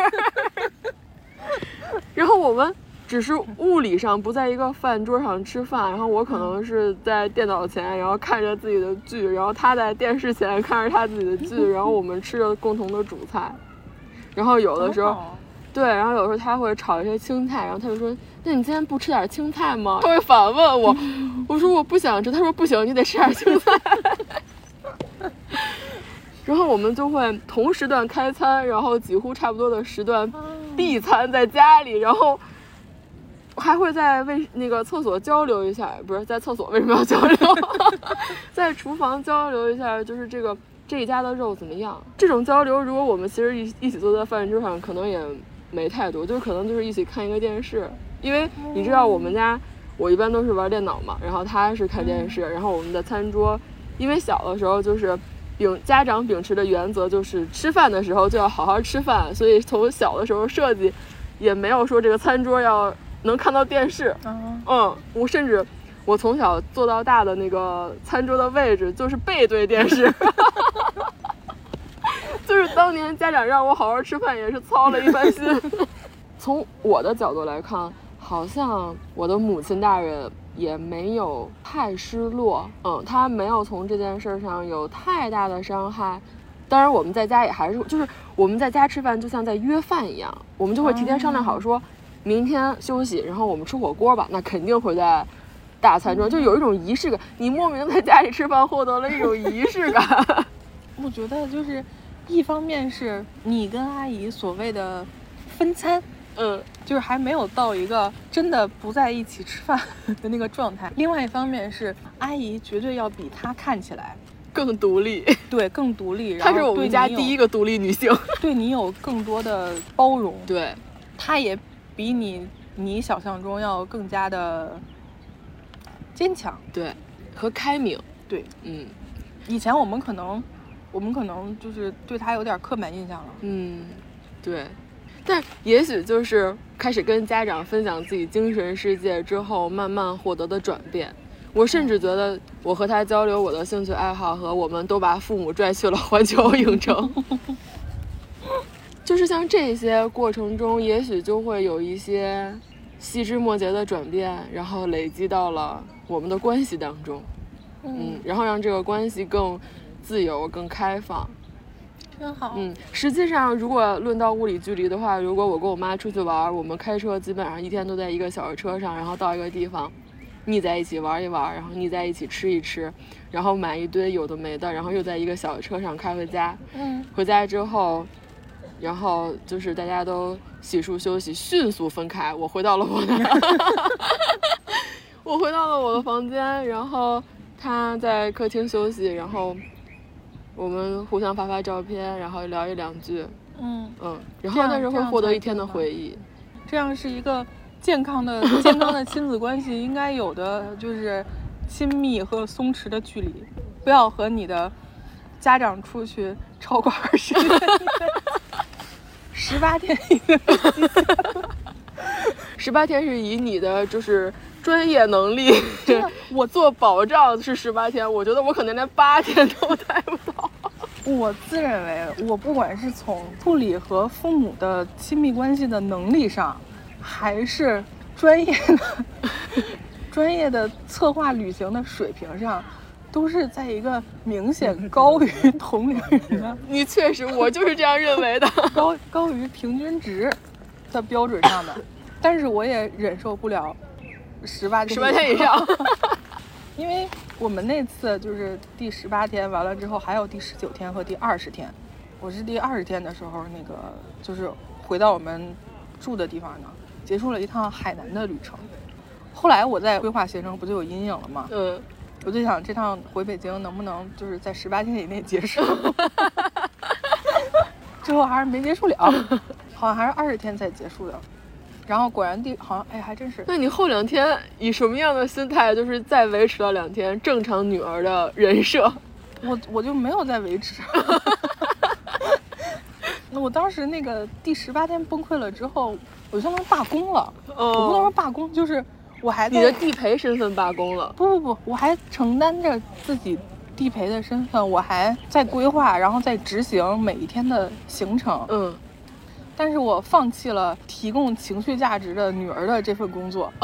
然后我们只是物理上不在一个饭桌上吃饭，然后我可能是在电脑前，然后看着自己的剧，然后他在电视前看着他自己的剧，然后我们吃着共同的主菜。然后有的时候对，然后有时候他会炒一些青菜，然后他就说那你今天不吃点青菜吗？他会反问我，我说我不想吃，他说不行，你得吃点青菜。然后我们就会同时段开餐，然后几乎差不多的时段闭餐在家里，然后还会在那个厕所交流一下，不是在厕所为什么要交流？在厨房交流一下，就是这一家的肉怎么样？这种交流，如果我们其实一起坐在饭桌上，可能也没太多，就是可能就是一起看一个电视。因为你知道我们家，我一般都是玩电脑嘛，然后他是看电视，然后我们的餐桌，因为小的时候就是家长秉持的原则就是吃饭的时候就要好好吃饭，所以从小的时候设计也没有说这个餐桌要能看到电视。我甚至我从小坐到大的那个餐桌的位置就是背对电视。就是当年家长让我好好吃饭也是操了一番心。从我的角度来看，好像我的母亲大人也没有太失落，他没有从这件事上有太大的伤害。当然我们在家也还是就是我们在家吃饭就像在约饭一样，我们就会提前商量好说明天休息，然后我们吃火锅吧，那肯定会在大餐桌，就有一种仪式感，你莫名在家里吃饭获得了一种仪式感。 我觉得就是一方面是你跟阿姨所谓的分餐，就是还没有到一个真的不在一起吃饭的那个状态。另外一方面是阿姨绝对要比她看起来更独立， 对，更独立。 她是我们家第一个独立女性， 对你有更多的包容。 对， 她也比你想象中要更加的坚强， 对，和开明。 对，以前我们可能就是对她有点刻板印象了。 对。但也许就是开始跟家长分享自己精神世界之后慢慢获得的转变。我甚至觉得我和他交流我的兴趣爱好，和我们都把父母拽去了环球影城。就是像这些过程中，也许就会有一些细枝末节的转变，然后累积到了我们的关系当中。然后让这个关系更自由更开放。 真好。 实际上如果论到物理距离的话，如果我跟我妈出去玩，我们开车基本上一天都在一个小车上，然后到一个地方腻在一起玩一玩，然后腻在一起吃一吃，然后买一堆有的没的，然后又在一个小车上开回家。回家之后，然后就是大家都洗漱休息，迅速分开。我回到了我的我回到了我的房间，然后他在客厅休息，然后我们互相发照片，然后聊一两句，然后但是会获得一天的回忆。 这样是一个健康的亲子关系应该有的，就是亲密和松弛的距离，不要和你的家长出去超过20天，18天一个 ，18天是以你的就是专业能力，我做保障是18天，我觉得我可能连8天都带不到。 我自认为，我不管是从处理和父母的亲密关系的能力上，还是专业的策划旅行的水平上，都是在一个明显高于同龄人的。 你确实，我就是这样认为的， 高于平均值的标准上的。但是我也忍受不了18天以上，因为我们那次就是第18天完了之后，还有第19天和第20天。我是第20天的时候，那个就是回到我们住的地方呢，结束了一趟海南的旅程。后来我在规划行程不就有阴影了吗？我就想这趟回北京能不能就是在18天以内结束。最后还是没结束了，好像还是20天才结束的。然后果然好像还真是。 那你后2天以什么样的心态，就是再维持了2天正常女儿的人设？ 我就没有再维持。我当时那个第18天崩溃了之后，我相当于罢工了。我不能说罢工，就是我还你的地陪身份罢工了。 不，我还承担着自己地陪的身份，我还在规划，然后在执行每一天的行程。但是我放弃了提供情绪价值的女儿的这份工作。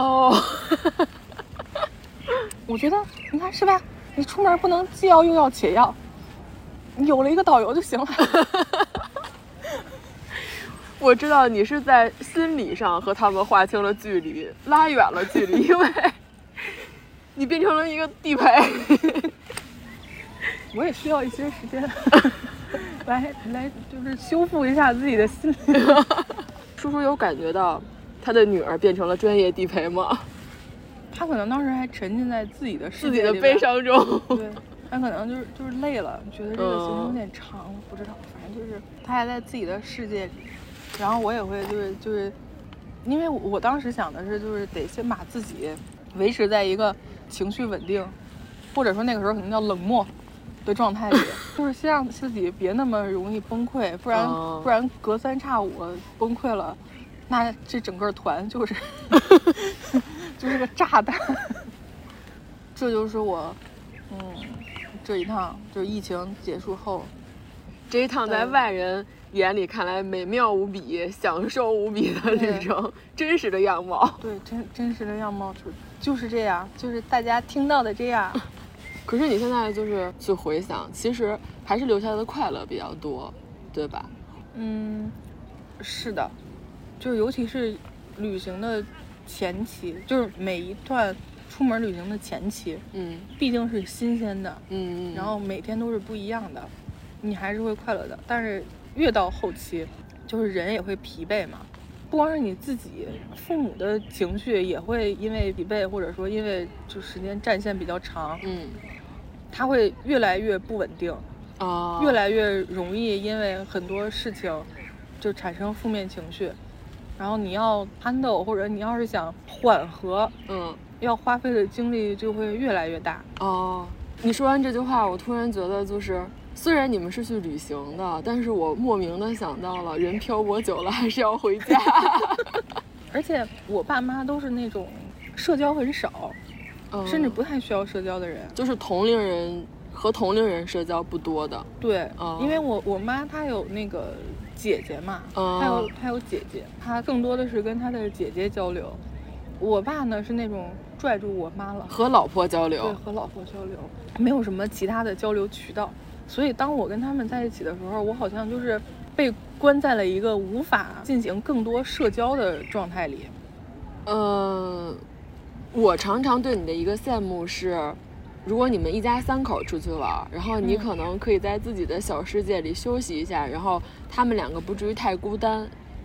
我觉得你看是吧？你出门不能既要又要且要，你有了一个导游就行了。 我知道你是在心理上和他们划清了距离，拉远了距离，因为你变成了一个地陪。 我也需要一些时间来就是修复一下自己的心理。 叔叔有感觉到他的女儿变成了专业地陪吗？ 他可能当时还沉浸在自己的世界自己的悲伤中。 对，他可能就是累了，觉得这个行程有点长，不知道，反正就是他还在自己的世界里。然后我也会就是因为我当时想的是，就是得先把自己维持在一个情绪稳定，或者说那个时候可能叫冷漠的状态里，就是先让自己别那么容易崩溃，不然隔3差5崩溃了，那这整个团就是就是个炸弹。这就是我这一趟就是疫情结束后， 这一趟在外人眼里看来美妙无比、享受无比的旅程，真实的样貌。 对，真实的样貌就是这样，就是大家听到的这样。 可是你现在就是去回想，其实还是留下的快乐比较多，对吧？ 是的，就是尤其是旅行的前期，就是每一段出门旅行的前期，毕竟是新鲜的，然后每天都是不一样的，你还是会快乐的。但是越到后期，就是人也会疲惫嘛，不光是你自己，父母的情绪也会因为疲惫，或者说因为就时间战线比较长，他会越来越不稳定，越来越容易因为很多事情就产生负面情绪，然后你要handle，或者你要是想缓和，要花费的精力就会越来越大。 你说完这句话，我突然觉得就是虽然你们是去旅行的，但是我莫名的想到了人漂泊久了还是要回家。 而且我爸妈都是那种社交很少，甚至不太需要社交的人， 就是同龄人社交不多的。 对，因为我妈她有那个姐姐嘛，她有姐姐，她更多的是跟她的姐姐交流。我爸呢是那种拽住我妈了， 和老婆交流。 对，和老婆交流，没有什么其他的交流渠道。所以当我跟他们在一起的时候，我好像就是被关在了一个无法进行更多社交的状态里。 我常常对你的一个羡慕是，如果你们一家3口出去玩，然后你可能可以在自己的小世界里休息一下，然后他们2个不至于太孤单，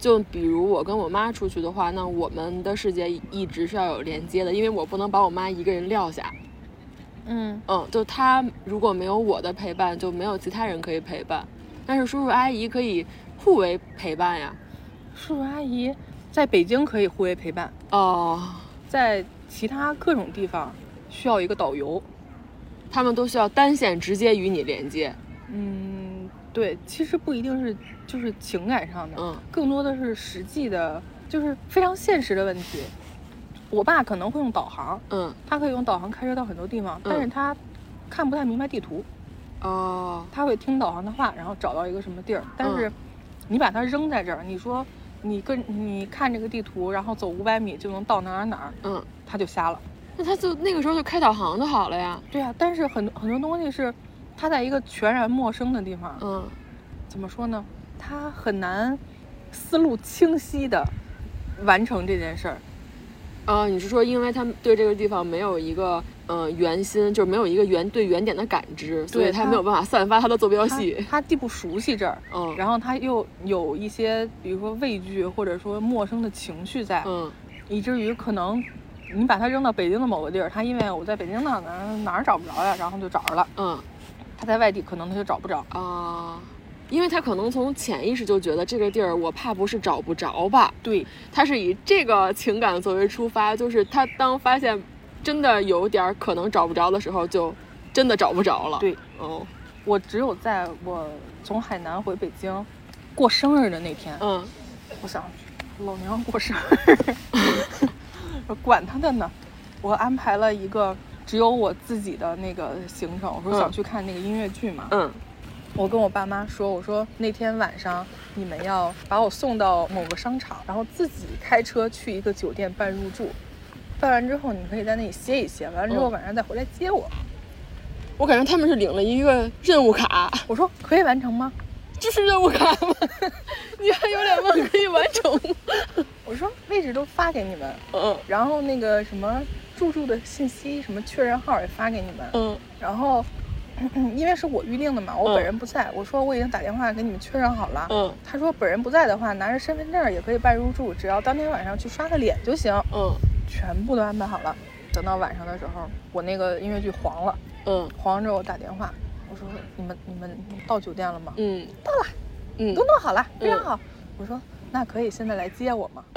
就比如我跟我妈出去的话，那我们的世界一直是要有连接的，因为我不能把我妈一个人撂下。就她如果没有我的陪伴，就没有其他人可以陪伴。但是叔叔阿姨可以互为陪伴呀。 叔叔阿姨在北京可以互为陪伴在其他各种地方需要一个导游， 他们都需要单线直接与你连接。 对，其实不一定是就是情感上的，更多的是实际的，就是非常现实的问题。我爸可能会用导航，他可以用导航开车到很多地方，但是他看不太明白地图，他会听导航的话，然后找到一个什么地儿，但是你把它扔在这儿，你说你看这个地图，然后走500米就能到哪儿，他就瞎了。 那他就那个时候就开导航就好了呀。 对啊，但是很多东西是他在一个全然陌生的地方，怎么说呢？他很难思路清晰的完成这件事儿。 你是说因为他对这个地方没有一个圆心，就是没有一个对原点的感知，所以他没有办法散发他的坐标系。 他既不熟悉这儿，然后他又有一些比如说畏惧或者说陌生的情绪在，以至于可能你把他扔到北京的某个地儿，他因为我在北京哪儿找不着呀，然后就找着了。他在外地可能他就找不着因为他可能从潜意识就觉得这个地儿我怕不是找不着吧。 对， 他是以这个情感作为出发，就是他当发现真的有点可能找不着的时候，就真的找不着了。 对，我只有在我从海南回北京过生日的那天，我想老娘过生日我管他的呢，我安排了一个只有我自己的那个行程，我说想去看那个音乐剧嘛。我跟我爸妈说，我说那天晚上你们要把我送到某个商场，然后自己开车去一个酒店办入住，办完之后你可以在那里歇一歇，完了之后晚上再回来接我。 我感觉他们是领了一个任务卡。 我说可以完成吗？ 这是任务卡吗？你还有脸问可以完成？ 我说位置都发给你们，然后那个什么入住的信息什么确认号也发给你们，然后因为是我预定的嘛，我本人不在，我说我已经打电话给你们确认好了，他说本人不在的话拿着身份证也可以办入住，只要当天晚上去刷个脸就行，全部都安排好了。等到晚上的时候，我那个音乐剧黄了，黄了之后我打电话，我说你们到酒店了吗？到了，都弄好了，非常好。我说那可以现在来接我吗？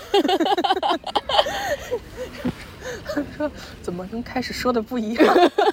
说怎么跟开始说的不一样？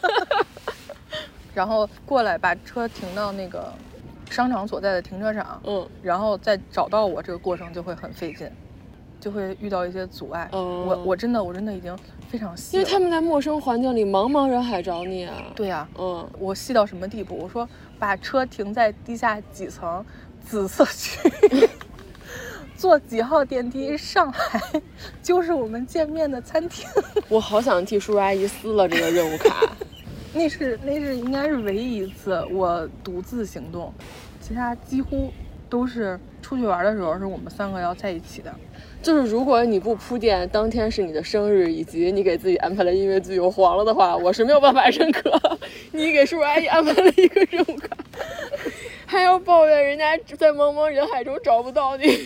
然后过来把车停到那个商场所在的停车场，然后再找到我，这个过程就会很费劲，就会遇到一些阻碍。我真的已经非常细了， 因为他们在陌生环境里茫茫人海找你啊。 对呀，我细到什么地步？我说把车停在地下几层紫色区坐几号电梯上来就是我们见面的餐厅。 我好想替叔叔阿姨撕了这个任务卡。 那是应该是唯一一次我独自行动，其他几乎都是出去玩的时候是我们3个要在一起的。 就是如果你不铺垫当天是你的生日，以及你给自己安排了音乐剧有黄了的话，我是没有办法认可你给叔叔阿姨安排了一个任务卡，还要抱怨人家在茫茫人海中找不到你。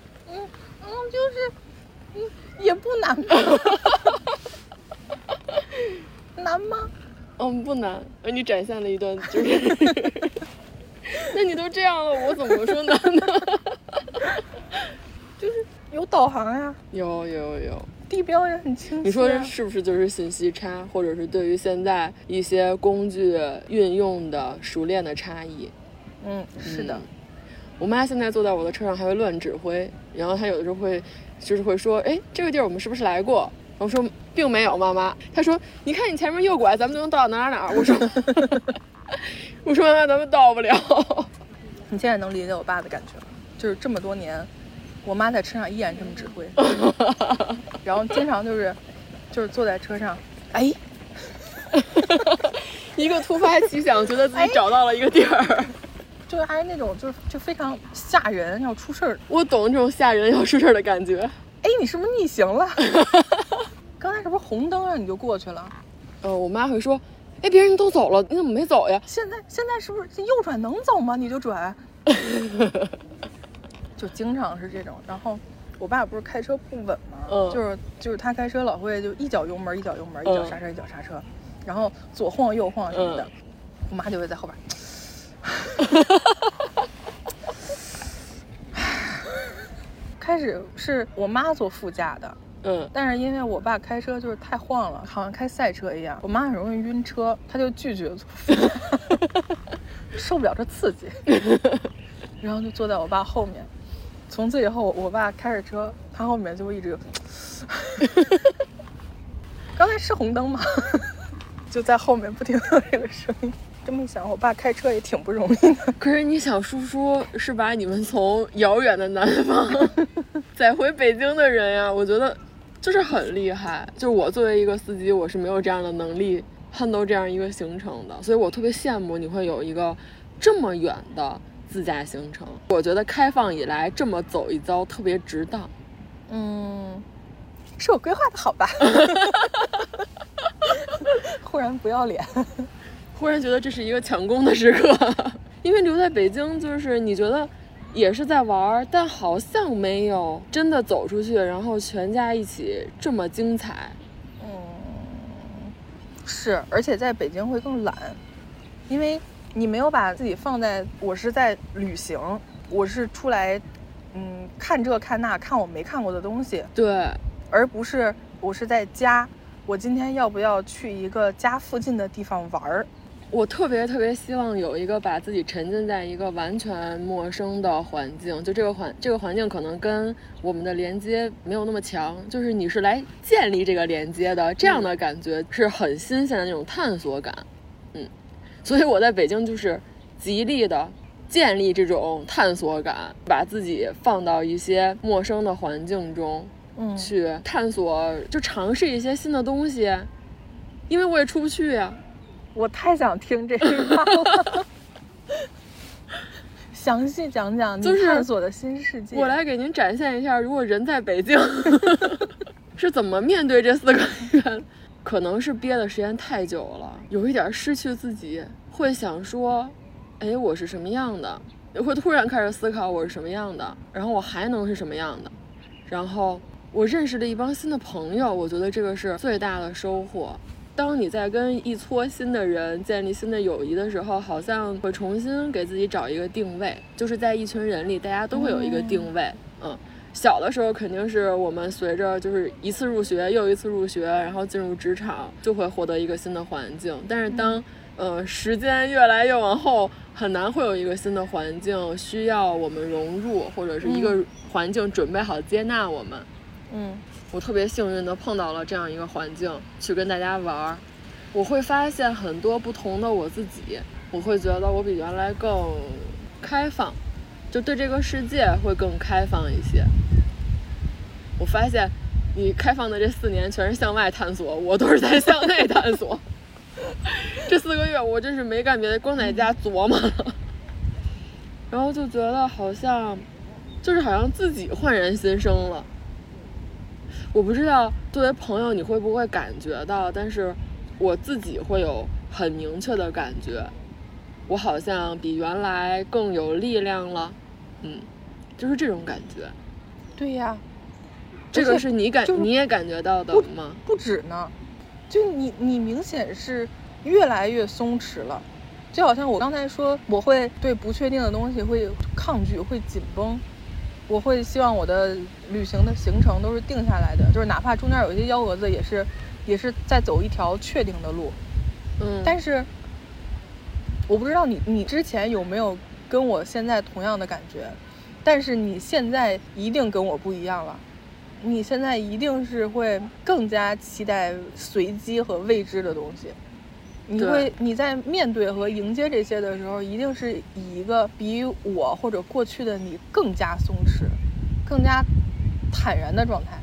就是也不难吧。难吗？ 不难，你展现了一段就是那你都这样了，我怎么说难呢？ 就是有导航呀， 有地标也很清晰。 你说是不是就是信息差，或者是对于现在一些工具运用的熟练的差异？ 是的。 我妈现在坐在我的车上还会乱指挥，然后她有的时候会说，哎，这个地儿我们是不是来过？我说并没有，妈妈。她说你看你前面右拐，咱们就能到哪儿。我说妈妈，咱们到不了。 你现在能理解我爸的感觉了，就是这么多年我妈在车上依然这么指挥然后经常就是坐在车上，哎一个突发奇想，觉得自己找到了一个地儿， 就是还是那种就非常吓人，要出事儿。 我懂这种吓人要出事儿的感觉。 哎，你是不是逆行了？刚才是不是红灯啊？你就过去了？ 我妈会说，哎，别人都走了，你怎么没走呀？ 现在是不是右转能走吗？你就转。 就经常是这种。然后我爸不是开车不稳吗？就是他开车老会就一脚油门一脚油门，一脚刹车一脚刹车，然后左晃右晃什么的，我妈就会在后边。开始是我妈坐副驾的，但是因为我爸开车就是太晃了，好像开赛车一样，我妈很容易晕车，她就拒绝坐副驾，受不了这刺激，然后就坐在我爸后面。从此以后，我爸开着车，他后面就会一直刚才是红灯吗？就在后面不停的有这个声音。这么一想，我爸开车也挺不容易的。 可是你想，叔叔是把你们从遥远的南方载回北京的人呀，我觉得就是很厉害。就是我作为一个司机，我是没有这样的能力handle这样一个行程的，所以我特别羡慕你会有一个这么远的自驾行程。我觉得开放以来这么走一遭特别值当。 是我规划的好吧？忽然不要脸。 忽然觉得这是一个抢功的时刻，因为留在北京就是你觉得也是在玩，但好像没有真的走出去，然后全家一起这么精彩。 是，而且在北京会更懒，因为你没有把自己放在我是在旅行，我是出来看这看那，看我没看过的东西， 对， 而不是我是在家，我今天要不要去一个家附近的地方玩。 我特别特别希望有一个把自己沉浸在一个完全陌生的环境，就这个环境可能跟我们的连接没有那么强，就是你是来建立这个连接的，这样的感觉是很新鲜的那种探索感。所以我在北京就是极力的建立这种探索感，把自己放到一些陌生的环境中，去探索，就尝试一些新的东西，因为我也出不去呀。 我太想听这句话了，详细讲讲你探索的新世界。 我来给您展现一下，如果人在北京是怎么面对这4个月。可能是憋的时间太久了，有一点失去自己，会想说，哎，我是什么样的？会突然开始思考我是什么样的，然后我还能是什么样的？然后我认识了一帮新的朋友，我觉得这个是最大的收获。当你在跟一撮新的人建立新的友谊的时候，好像会重新给自己找一个定位，就是在一群人里大家都会有一个定位。小的时候肯定是我们随着就是一次入学又一次入学，然后进入职场就会获得一个新的环境，但是当时间越来越往后，很难会有一个新的环境需要我们融入，或者是一个环境准备好接纳我们。我特别幸运的碰到了这样一个环境去跟大家玩，我会发现很多不同的我自己，我会觉得我比原来更开放，就对这个世界会更开放一些。我发现你开放的这4年全是向外探索，我都是在向内探索。这4个月我真是没干别的，光在家琢磨了，然后就觉得好像自己焕然新生了。我不知道作为朋友你会不会感觉到，但是我自己会有很明确的感觉，我好像比原来更有力量了。就是这种感觉。 对呀， 这个是你也感觉到的吗？ 不止呢，就你明显是越来越松弛了，就好像我刚才说，我会对不确定的东西会抗拒，会紧绷，我会希望我的旅行的行程都是定下来的，就是哪怕中间有一些幺蛾子，也是在走一条确定的路。但是我不知道你之前有没有跟我现在同样的感觉，但是你现在一定跟我不一样了，你现在一定是会更加期待随机和未知的东西。你在面对和迎接这些的时候，一定是以一个比我或者过去的你更加松弛、更加坦然的状态。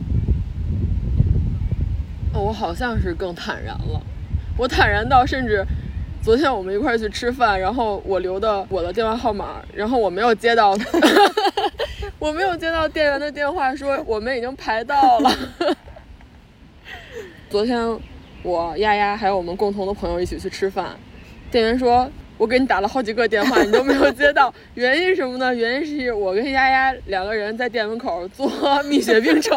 我好像是更坦然了，我坦然到甚至昨天我们一块去吃饭，然后我留的我的电话号码，然后我没有接到我没有接到店员的电话说我们已经排到了昨天我丫丫还有我们共同的朋友一起去吃饭，店员说我给你打了好几个电话，你都没有接到，原因是什么呢？原因是我跟丫丫2个人在店门口做蜜雪冰城，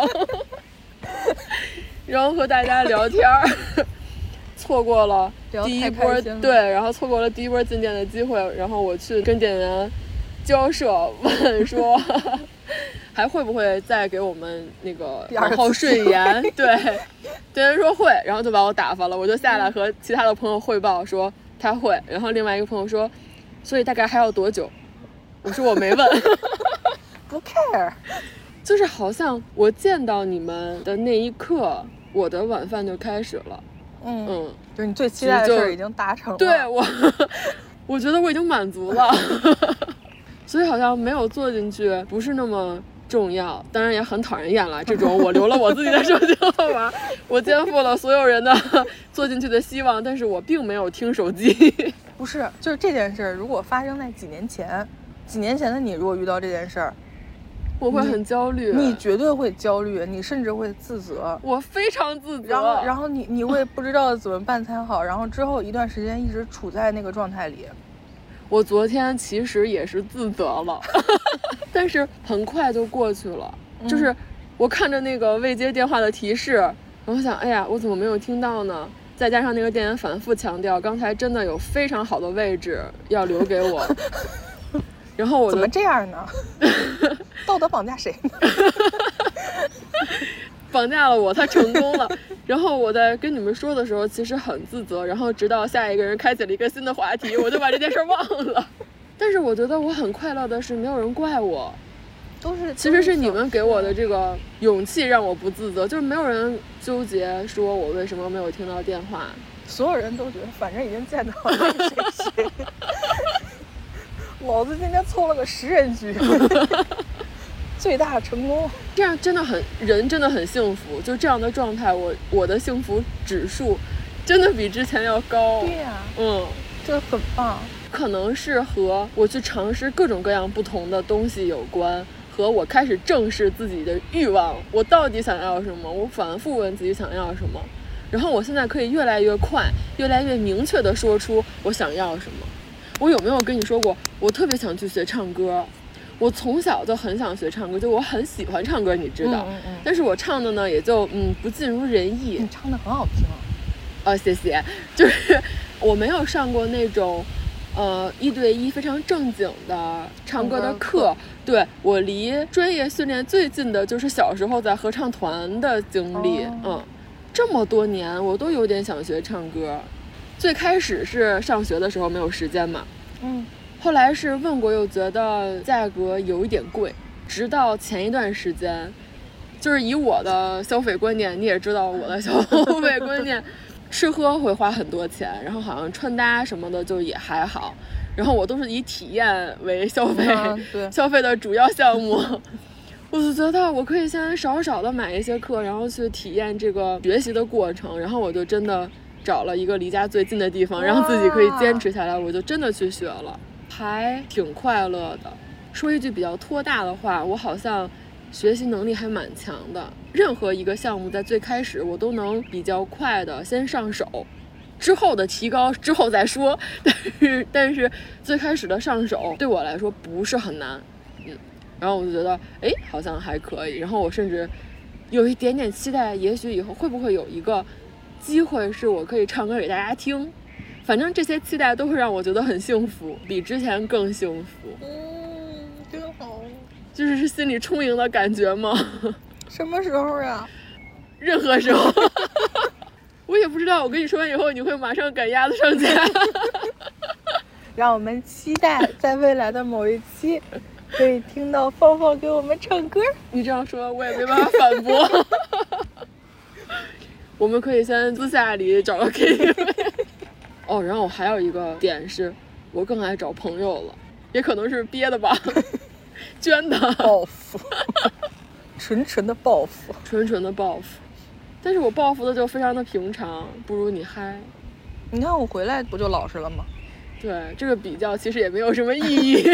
然后和大家聊天，错过了第一波，对，然后错过了第一波进店的机会，然后我去跟店员交涉，问说还会不会再给我们那个往后顺延？对，店员说会，然后就把我打发了，我就下来和其他的朋友汇报说他会，然后另外一个朋友说，所以大概还要多久？我说我没问， 不 care， 就是好像我见到你们的那一刻，我的晚饭就开始了。 就是你最期待的事儿已经达成了。 对我觉得我已经满足了，所以好像没有做进去不是那么重要，当然也很讨人厌了。这种我留了我自己的手机号码，我肩负了所有人的做进去的希望，但是我并没有听手机。 不是，就是这件事儿，如果发生在几年前的你，如果遇到这件事儿， 我会很焦虑， 你绝对会焦虑，你甚至会自责， 我非常自责。 然后你会不知道怎么办才好，然后之后一段时间一直处在那个状态里。 我昨天其实也是自责了，但是很快就过去了。就是我看着那个未接电话的提示，然后想，哎呀，我怎么没有听到呢？再加上那个店员反复强调，刚才真的有非常好的位置要留给我。然后我怎么这样呢？道德绑架谁呢？ 绑架了我，他成功了。然后我在跟你们说的时候，其实很自责。然后直到下一个人开启了一个新的话题，我就把这件事忘了。但是我觉得我很快乐的是，没有人怪我，其实是你们给我的这个勇气让我不自责，就是没有人纠结说我为什么没有听到电话。 所有人都觉得反正已经见到了谁。老子今天凑了个10人局，最大成功。 这样真的很幸福，就这样的状态，我的幸福指数真的比之前要高。 对呀，就很棒。 可能是和我去尝试各种各样不同的东西有关，和我开始正视自己的欲望，我到底想要什么？我反复问自己想要什么，然后我现在可以越来越快，越来越明确地说出我想要什么。我有没有跟你说过，我特别想去学唱歌？我从小就很想学唱歌，就我很喜欢唱歌，你知道。但是我唱的呢，也就不尽如人意。 你唱的很好听。 谢谢。就是我没有上过那种1对1非常正经的唱歌的课。对，我离专业训练最近的就是小时候在合唱团的经历。这么多年我都有点想学唱歌。最开始是上学的时候没有时间嘛，后来是问过又觉得价格有一点贵，直到前一段时间，就是以我的消费观念，你也知道我的消费观念，吃喝会花很多钱，然后好像穿搭什么的就也还好，然后我都是以体验为消费的主要项目。我就觉得我可以先少少的买一些课，然后去体验这个学习的过程，然后我就真的找了一个离家最近的地方，让自己可以坚持下来，我就真的去学了，还挺快乐的。说一句比较托大的话，我好像学习能力还蛮强的，任何一个项目在最开始我都能比较快的先上手，之后的提高之后再说，但是最开始的上手对我来说不是很难。然后我就觉得好像还可以，然后我甚至有一点点期待，也许以后会不会有一个机会是我可以唱歌给大家听。反正这些期待都会让我觉得很幸福，比之前更幸福。 真好， 就是心里充盈的感觉吗？ 什么时候呀？ 任何时候。我也不知道，我跟你说完以后你会马上赶鸭子上架。 让我们期待在未来的某一期可以听到芳芳给我们唱歌。 你这样说我也没办法反驳。我们可以先私下里找个 KTV。然后我还有一个点是，我更爱找朋友了，也可能是憋的吧，捐的报复，纯纯的报复， 纯纯的报复。但是我报复的就非常的平常，不如你嗨。 你看我回来不就老实了吗？ 对，这个比较其实也没有什么意义。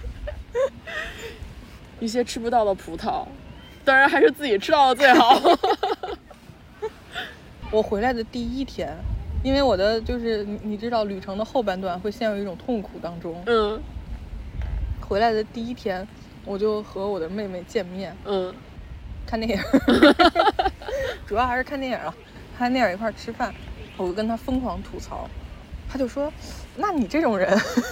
一些吃不到的葡萄，当然还是自己吃到的最好。 我回来的第一天， 因为我的就是你知道，旅程的后半段会陷入一种痛苦当中。回来的第一天，我就和我的妹妹见面，看电影，主要还是看电影了，看电影一块吃饭，我就跟她疯狂吐槽，她就说：“那你这种人，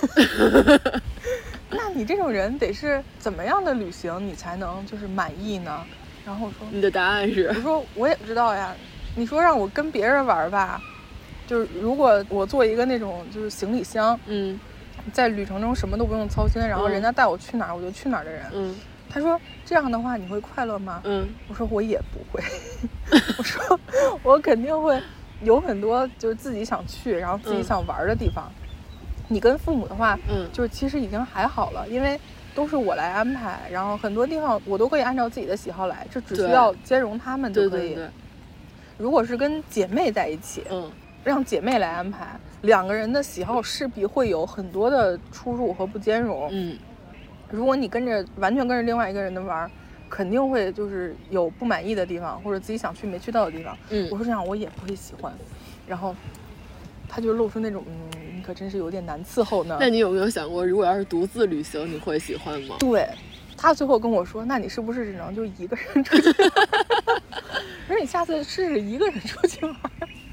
那你这种人得是怎么样的旅行你才能就是满意呢？”然后我说：“ 你的答案是？” 我说：“我也不知道呀。你说让我跟别人玩吧，就是如果我做一个那种就是行李箱，在旅程中什么都不用操心，然后人家带我去哪儿我就去哪儿的人。他说这样的话你会快乐吗？我说我也不会。我说我肯定会有很多就是自己想去然后自己想玩的地方。你跟父母的话，就是其实已经还好了，因为都是我来安排，然后很多地方我都可以按照自己的喜好来，这只需要兼容他们就可以。 对。 如果是跟姐妹在一起，让姐妹来安排，两个人的喜好势必会有很多的出入和不兼容。如果你完全跟着另外一个人的玩，肯定会就是有不满意的地方，或者自己想去没去到的地方。我说这样我也不会喜欢。然后他就露出那种你可真是有点难伺候呢。 那你有没有想过，如果要是独自旅行你会喜欢吗？ 对，他最后跟我说，那你是不是只能就一个人出去玩？我说你下次试试一个人出去玩。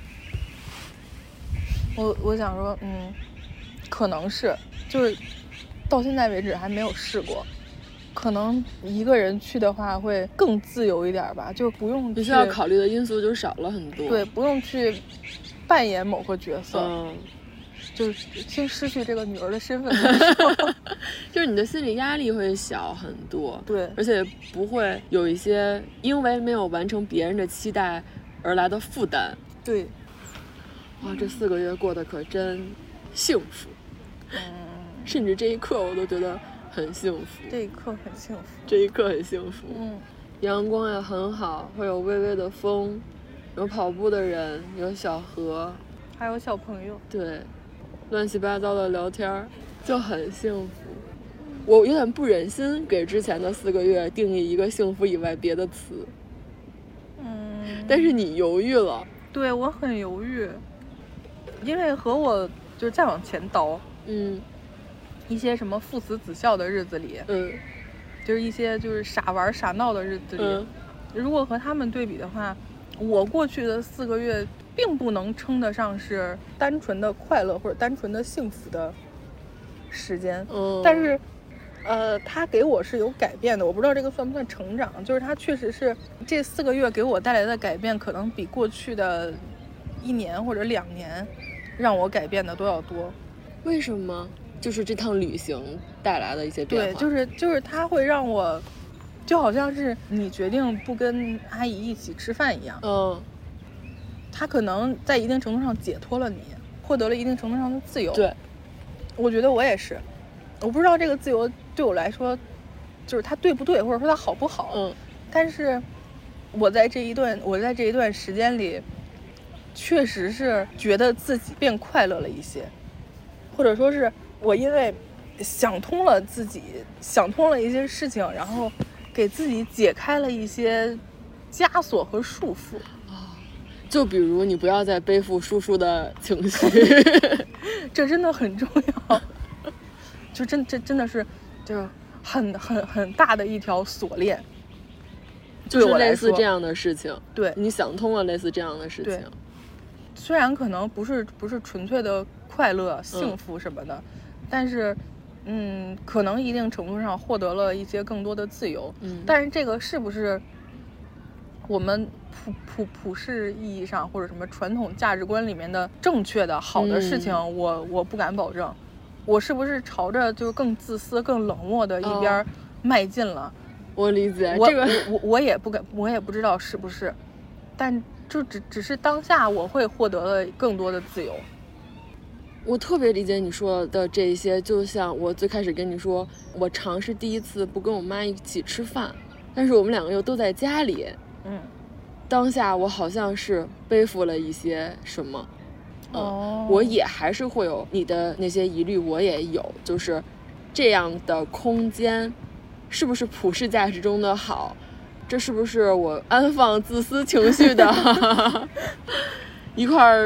我想说可能是就是到现在为止还没有试过，可能一个人去的话会更自由一点吧，就不用你需要考虑的因素就少了很多。 对，不用去扮演某个角色，就是先失去这个女儿的身份的时候就是你的心理压力会小很多。 对， 而且不会有一些因为没有完成别人的期待而来的负担。 对， 哇，这4个月过得可真幸福。甚至这一刻我都觉得很幸福。 这一刻很幸福。 这一刻很幸福。阳光也很好，会有微微的风，有跑步的人，有小河， 还有小朋友。 对，乱七八糟的聊天，就很幸福。我有点不忍心给之前的4个月定义一个幸福以外别的词。但是你犹豫了。 对，我很犹豫，因为和我就是再往前倒，一些什么父慈子孝的日子里，就是一些就是傻玩傻闹的日子里，如果和他们对比的话，我过去的4个月并不能称得上是单纯的快乐或者单纯的幸福的时间。但是他给我是有改变的，我不知道这个算不算成长，就是他确实是这4个月给我带来的改变可能比过去的1年或者2年让我改变的都要多。 为什么？就是这趟旅行带来的一些变化。 对，就是它会让我就好像是你决定不跟阿姨一起吃饭一样。他可能在一定程度上解脱了你，获得了一定程度上的自由。 对， 我觉得我也是。我不知道这个自由对我来说就是它对不对，或者说它好不好。但是我在这一段时间里确实是觉得自己变快乐了一些，或者说是我因为想通了一些事情，然后给自己解开了一些枷锁和束缚。 就比如你不要再背负叔叔的情绪这真的很重要。就这真的是就很大的一条锁链， 就是类似这样的事情。 对， 你想通了类似这样的事情。 虽然可能不是纯粹的快乐幸福什么的，但是可能一定程度上获得了一些更多的自由。但是这个是不是我们普世意义上或者什么传统价值观里面的正确的好的事情，我不敢保证。我是不是朝着就是更自私更冷漠的一边迈进了？ 我理解这个我也不敢，我也不知道是不是，但就只是当下我会获得了更多的自由。 我特别理解你说的这些，就像我最开始跟你说，我尝试第一次不跟我妈一起吃饭，但是我们2个又都在家里。当下我好像是背负了一些什么。我也还是会有你的那些疑虑，我也有，就是这样的空间是不是普世价值中的好，这是不是我安放自私情绪的一块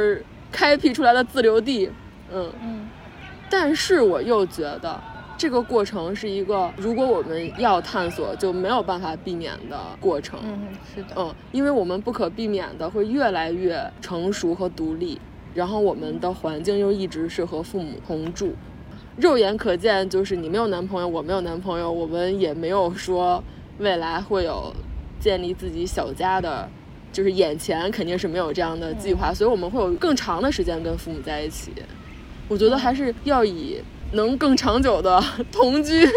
开辟出来的自留地。但是我又觉得这个过程是一个如果我们要探索就没有办法避免的过程。 是的。 因为我们不可避免的会越来越成熟和独立，然后我们的环境又一直是和父母同住，肉眼可见就是你没有男朋友，我没有男朋友，我们也没有说未来会有建立自己小家的，就是眼前肯定是没有这样的计划，所以我们会有更长的时间跟父母在一起。我觉得还是要以能更长久的同居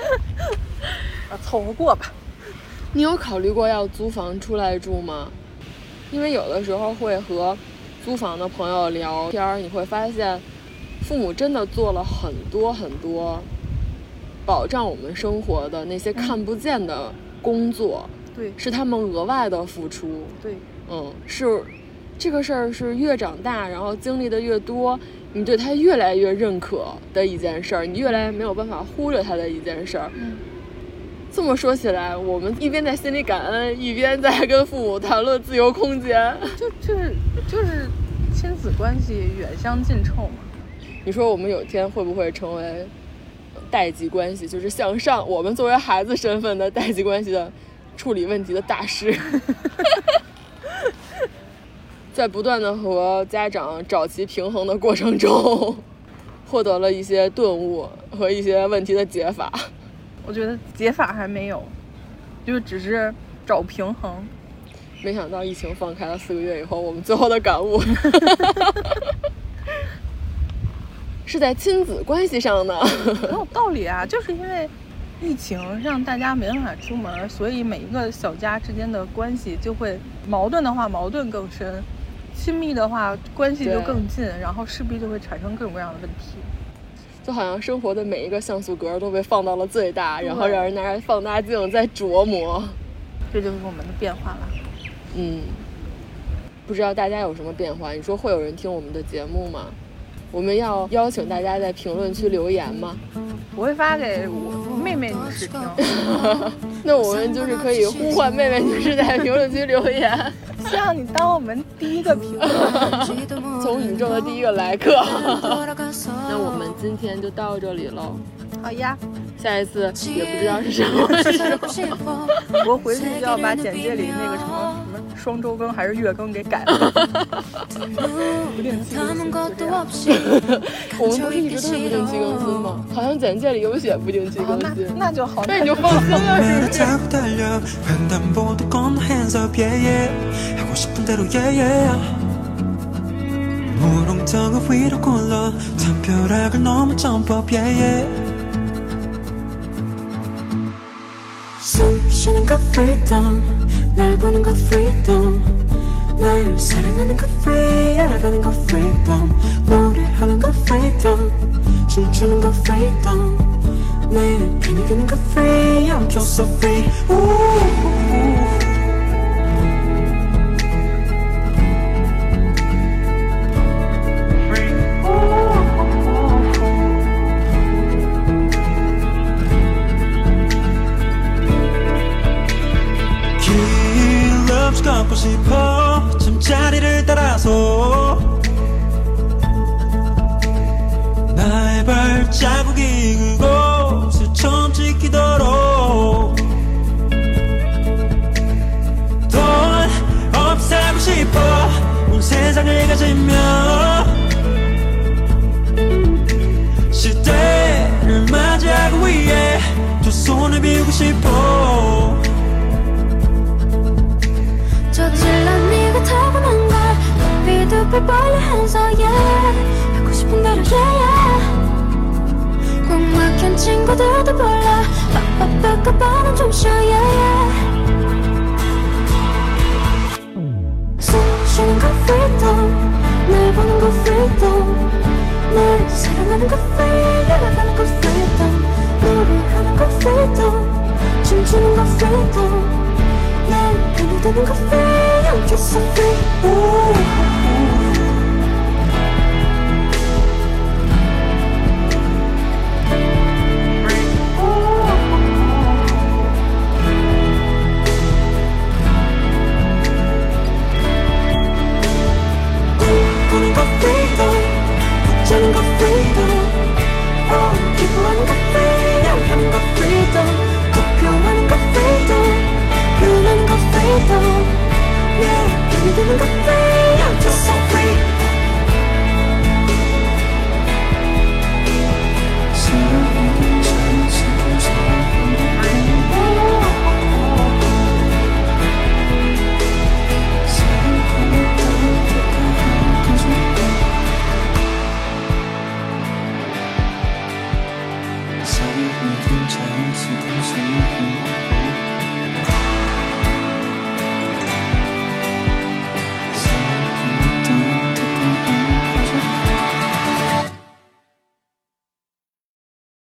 凑合过吧。 你有考虑过要租房出来住吗？因为有的时候会和租房的朋友聊天，你会发现父母真的做了很多很多保障我们生活的那些看不见的工作。 对， 是他们额外的付出。 对， 是这个事儿是越长大，然后经历的越多，你对他越来越认可的一件事儿，你越来没有办法忽略他的一件事儿。这么说起来，我们一边在心里感恩，一边在跟父母谈论自由空间， 就是亲子关系远香近臭嘛。 你说我们有一天会不会成为代际关系，就是向上，我们作为孩子身份的代际关系的处理问题的大师在不断的和家长找其平衡的过程中获得了一些顿悟和一些问题的解法。 我觉得解法还没有，就只是找平衡。 没想到疫情放开了4个月以后，我们最后的感悟是在亲子关系上呢。 很有道理啊，就是因为疫情让大家没办法出门，所以每一个小家之间的关系就会矛盾的话矛盾更深，亲密的话关系就更近，然后势必就会产生各种各样的问题。 就好像生活的每一个像素格都被放到了最大，然后让人拿着放大镜在琢磨。 这就是我们的变化了。 不知道大家有什么变化？你说会有人听我们的节目吗？我们要邀请大家在评论区留言吗？ 我会发给我妹妹女士听。 那我们就是可以呼唤妹妹女士在评论区留言， 希望你当我们第一个评论， 从宇宙的第一个来客。那我们今天就到这里喽。 好呀， 下一次也不知道是什么时候。 我回去就要把简介里那个什么双周更还是月更给改了。不定期更新就这样。 我们不是一直都是不定期更新吗？好像简介里有写不定期更新。 那就好， 那你就放心了，是不是？ 숨쉬는 것 freedom 날 보는 것 freedom 날 사랑하는 것 free 알아가는 것 freedom 노래하는 것 freedom 춤추는 것 freedom 내 편이 되는 것 free I'm just so free 걷고 싶어 잠자리를 따라서 나의 발자국이 그곳을 처음 찍히도록 돈 없애고 싶어 온 세상을 가지며 시대를 맞이하기 위해 두 손을 비우고 싶어 저질러 네가 타고난 걸 두피두피 벌려 hands up yeah 하고 싶은 대로 yeah 꽉 막힌 친구들도 불러 빡빡 빡빡 좀 쉬어 yeah 숨 쉬는 거 freedom 날 보는 거 freedom 날 사랑하는 거 free 알아가는 거 freedom 노래하는 거 freedom 춤추는 거 freedom 날 편이 되는 거 free I'm just so free 보는 거 free 되는 것 free I'm just so free 사랑이 괜찮지 당신은